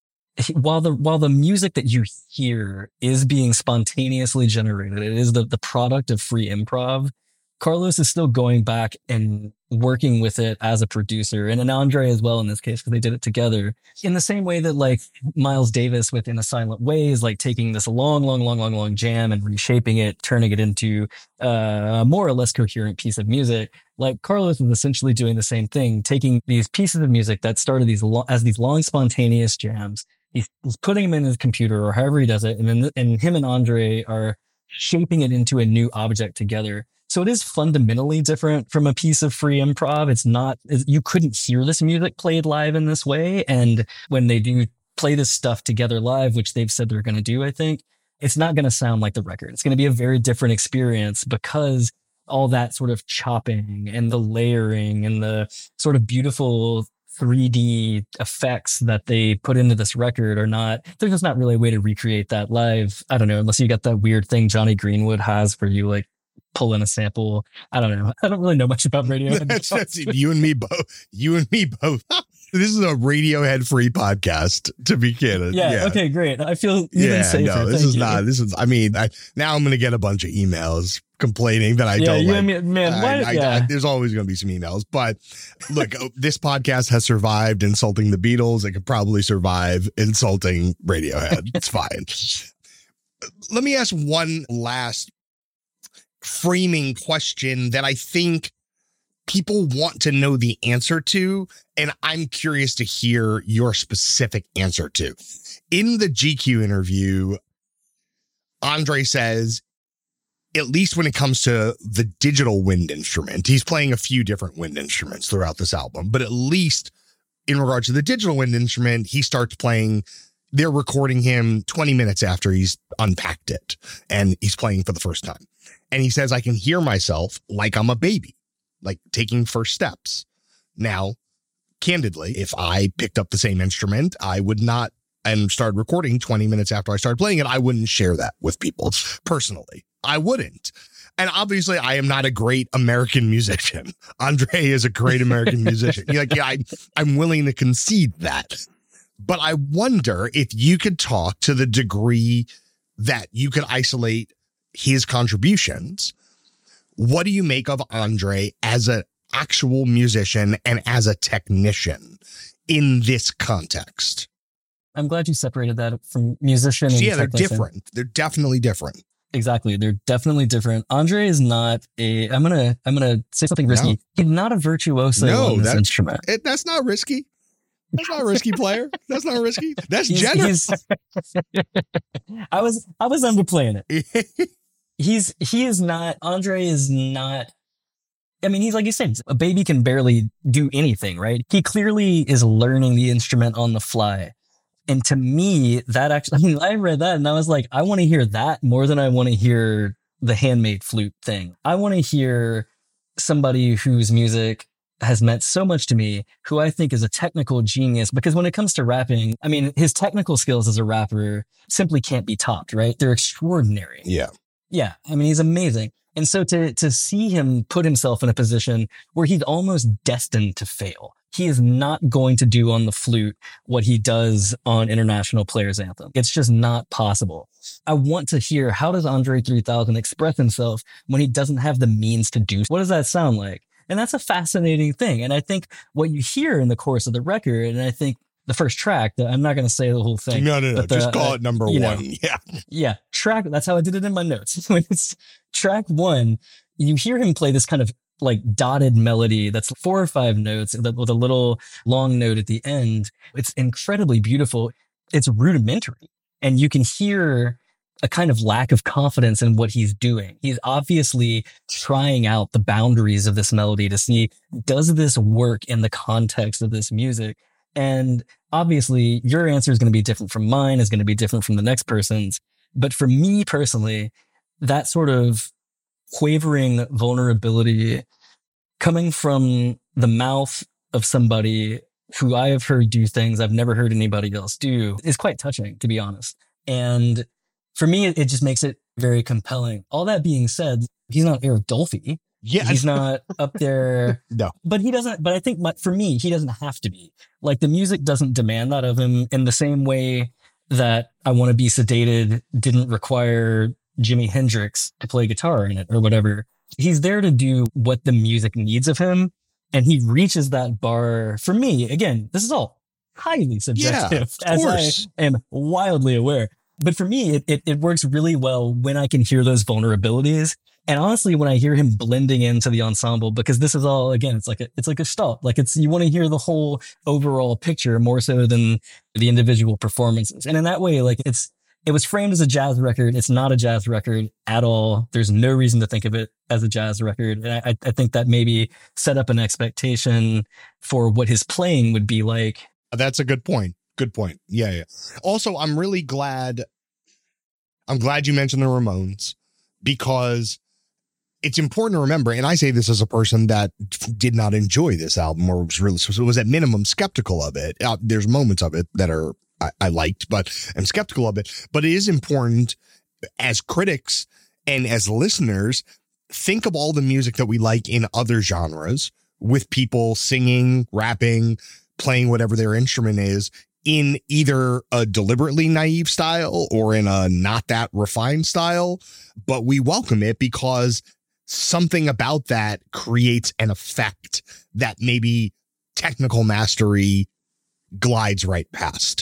while the, while the music that you hear is being spontaneously generated, it is the, the product of free improv. Carlos is still going back and working with it as a producer, and an Andre as well in this case, because they did it together in the same way that like Miles Davis with In a Silent Way is like taking this long, long, long, long, long jam and reshaping it, turning it into uh, a more or less coherent piece of music. Like Carlos was essentially doing the same thing, taking these pieces of music that started these lo- as these long, spontaneous jams. He's, he's putting them in his computer or however he does it, and then and him and Andre are shaping it into a new object together. So it is fundamentally different from a piece of free improv. It's not, you couldn't hear this music played live in this way. And when they do play this stuff together live, which they've said they're going to do, I think, it's not going to sound like the record. It's going to be a very different experience because all that sort of chopping and the layering and the sort of beautiful three D effects that they put into this record are not, there's just not really a way to recreate that live. I don't know, unless you got that weird thing Johnny Greenwood has where you like pull in a sample. I don't know. I don't really know much about Radiohead. that's, that's you and me both. You and me both. This is a Radiohead free podcast, to be candid. Yeah, yeah. Okay, great. I feel even yeah, safer. No, this Thank is you. not, this is, I mean, I, now I'm going to get a bunch of emails complaining that I yeah, don't you like. and me, man, I, why, I, yeah. I, there's always going to be some emails, but look, this podcast has survived insulting the Beatles. It could probably survive insulting Radiohead. It's fine. Let me ask one last framing question that I think people want to know the answer to, and I'm curious to hear your specific answer to. In the G Q interview, Andre says, at least when it comes to the digital wind instrument, he's playing a few different wind instruments throughout this album, but at least in regards to the digital wind instrument, he starts playing, they're recording him twenty minutes after he's unpacked it and he's playing for the first time. And he says, I can hear myself like I'm a baby, like taking first steps. Now, candidly, if I picked up the same instrument, I would not, and started recording twenty minutes after I started playing it, I wouldn't share that with people personally. I wouldn't. And obviously, I am not a great American musician. Andre is a great American musician. Like, yeah, I, I'm willing to concede that. But I wonder if you could talk to the degree that you could isolate his contributions. What do you make of Andre as an actual musician and as a technician in this context? I'm glad you separated that from musician and yeah, they're technician. different. They're definitely different. Exactly. They're definitely different. Andre is not a, I'm going to, I'm going to say something risky. No. He's not a virtuoso No, on this that's, instrument. It, that's not risky. That's not a risky player. That's not risky. That's He's- generous. he's- I was, I was underplaying it. He's, he is not, Andre is not, I mean, he's like you said, a baby can barely do anything, right? He clearly is learning the instrument on the fly. And to me, that actually, I mean, I read that and I was like, I want to hear that more than I want to hear the handmade flute thing. I want to hear somebody whose music has meant so much to me, who I think is a technical genius, because when it comes to rapping, I mean, his technical skills as a rapper simply can't be topped, right? They're extraordinary. Yeah. Yeah. I mean, he's amazing. And so to, to see him put himself in a position where he's almost destined to fail, he is not going to do on the flute what he does on International Players Anthem. It's just not possible. I want to hear, how does Andre three thousand express himself when he doesn't have the means to do so? What does that sound like? And that's a fascinating thing. And I think what you hear in the course of the record, and I think the first track, I'm not going to say the whole thing. No, no, no. The, just call uh, it number one. Know, yeah. Yeah. Track. That's how I did it in my notes. When it's track one, you hear him play this kind of like dotted melody that's four or five notes with a little long note at the end. It's incredibly beautiful. It's rudimentary. And you can hear a kind of lack of confidence in what he's doing. He's obviously trying out the boundaries of this melody to see, does this work in the context of this music? And obviously your answer is going to be different from mine, is going to be different from the next person's. But for me personally, that sort of quavering vulnerability coming from the mouth of somebody who I have heard do things I've never heard anybody else do is quite touching, to be honest. And for me, it just makes it very compelling. All that being said, he's not Eric Dolphy. Yeah. He's not up there. No. But he doesn't, but I think my, for me, he doesn't have to be. Like the music doesn't demand that of him in the same way that I Want to Be Sedated didn't require Jimi Hendrix to play guitar in it or whatever. He's there to do what the music needs of him. And he reaches that bar. For me, again, this is all highly subjective, yeah, as course. I am wildly aware. But for me, it, it, it works really well when I can hear those vulnerabilities. And honestly, when I hear him blending into the ensemble, because this is all, again, it's like a, it's like a gestalt. Like it's, you want to hear the whole overall picture more so than the individual performances. And in that way, like it's, it was framed as a jazz record. It's not a jazz record at all. There's no reason to think of it as a jazz record. And I, I think that maybe set up an expectation for what his playing would be like. That's a good point. Good point. Yeah, yeah. Also, I'm really glad. I'm glad you mentioned the Ramones, because it's important to remember, and I say this as a person that did not enjoy this album or was really, so was at minimum skeptical of it. Uh, there's moments of it that are I, I liked, but I'm skeptical of it. But it is important as critics and as listeners, think of all the music that we like in other genres with people singing, rapping, playing whatever their instrument is in either a deliberately naive style or in a not that refined style. But we welcome it because something about that creates an effect that maybe technical mastery glides right past.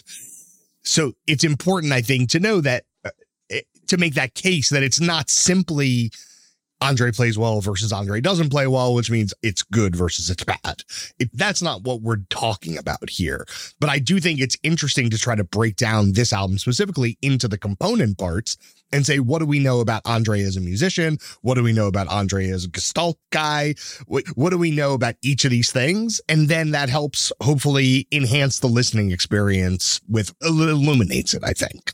So it's important, I think, to know that, uh, it, to make that case that it's not simply Andre plays well versus Andre doesn't play well, which means it's good versus it's bad. It, that's not what we're talking about here. But I do think it's interesting to try to break down this album specifically into the component parts and say, what do we know about Andre as a musician? What do we know about Andre as a gestalt guy? What, what do we know about each of these things? And then that helps hopefully enhance the listening experience with, illuminates it, I think.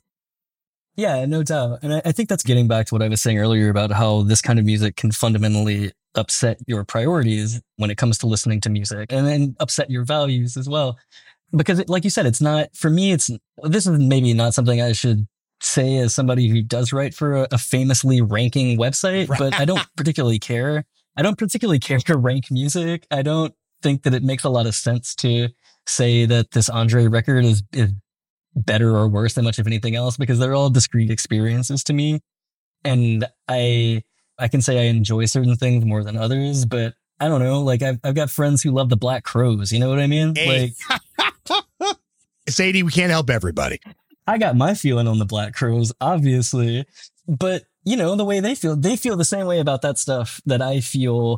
Yeah, no doubt. And I, I think that's getting back to what I was saying earlier about how this kind of music can fundamentally upset your priorities when it comes to listening to music, and then upset your values as well. Because it, like you said, it's not, for me, it's, this is maybe not something I should say as somebody who does write for a, a famously ranking website, right. But I don't particularly care. I don't particularly care to rank music. I don't think that it makes a lot of sense to say that this Andre record is, is better or worse than much of anything else, because they're all discrete experiences to me. And I, I can say I enjoy certain things more than others, but I don't know. Like I've, I've got friends who love the Black Crowes. You know what I mean? Hey. Like, Sadie, we can't help everybody. I got my feeling on the Black Crowes, obviously, but you know, the way they feel, they feel the same way about that stuff that I feel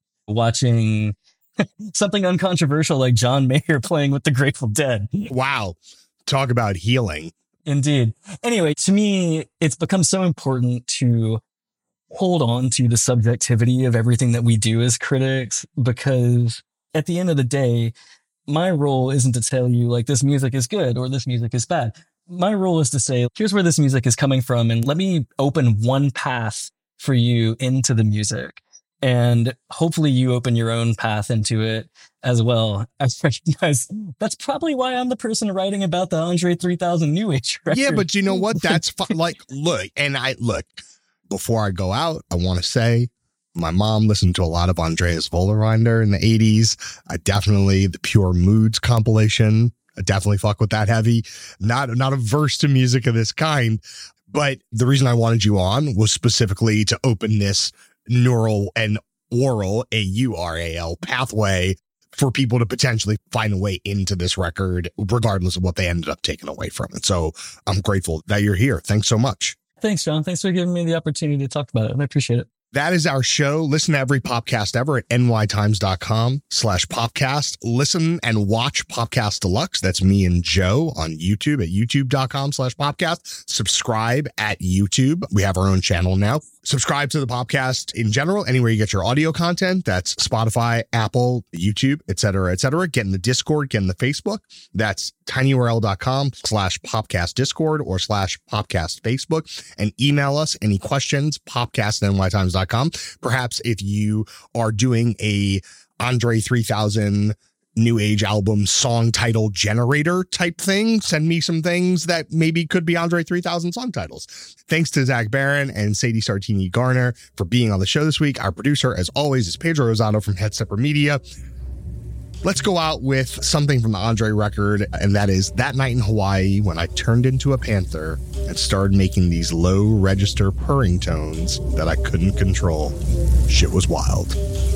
watching something uncontroversial like John Mayer playing with the Grateful Dead. Wow. Talk about healing. Indeed. Anyway, to me, it's become so important to hold on to the subjectivity of everything that we do as critics, because at the end of the day, my role isn't to tell you like this music is good or this music is bad. My role is to say, here's where this music is coming from, and let me open one path for you into the music. And hopefully you open your own path into it as well. I recognize that's probably why I'm the person writing about the Andre three thousand New Age record. Yeah, but you know what? That's fu- like, look, and I look, before I go out, I want to say My mom listened to a lot of Andreas Vollerwinder in the eighties. I definitely, the Pure Moods compilation, I definitely fuck with that heavy. Not, not averse to music of this kind, but the reason I wanted you on was specifically to open this neural and oral, A U R A L, pathway for people to potentially find a way into this record, regardless of what they ended up taking away from it. So I'm grateful that you're here. Thanks so much. Thanks, John. Thanks for giving me the opportunity to talk about it. I appreciate it. That is our show. Listen to every Popcast ever at nytimes.com slash Popcast. Listen and watch Popcast Deluxe. That's me and Joe on YouTube at youtube.com slash Popcast. Subscribe at YouTube. We have our own channel now. Subscribe to the Popcast in general, anywhere you get your audio content. That's Spotify, Apple, YouTube, et cetera, et cetera. Get in the Discord, get in the Facebook. That's tinyurl.com slash Popcast Discord or slash Popcast Facebook. And email us any questions, popcast at nytimes dot com. Perhaps if you are doing a Andre three thousand new age album song title generator type thing, send me some things that maybe could be Andre three thousand song titles. Thanks to Zach Barron and Sadie Sartini Garner for being on the show this week. Our producer, as always, is Pedro Rosado from Head Stepper Media. Let's go out with something from the Andre record, and that is That Night in Hawaii When I Turned Into a Panther and Started Making These Low Register Purring Tones That I Couldn't Control. Shit was wild.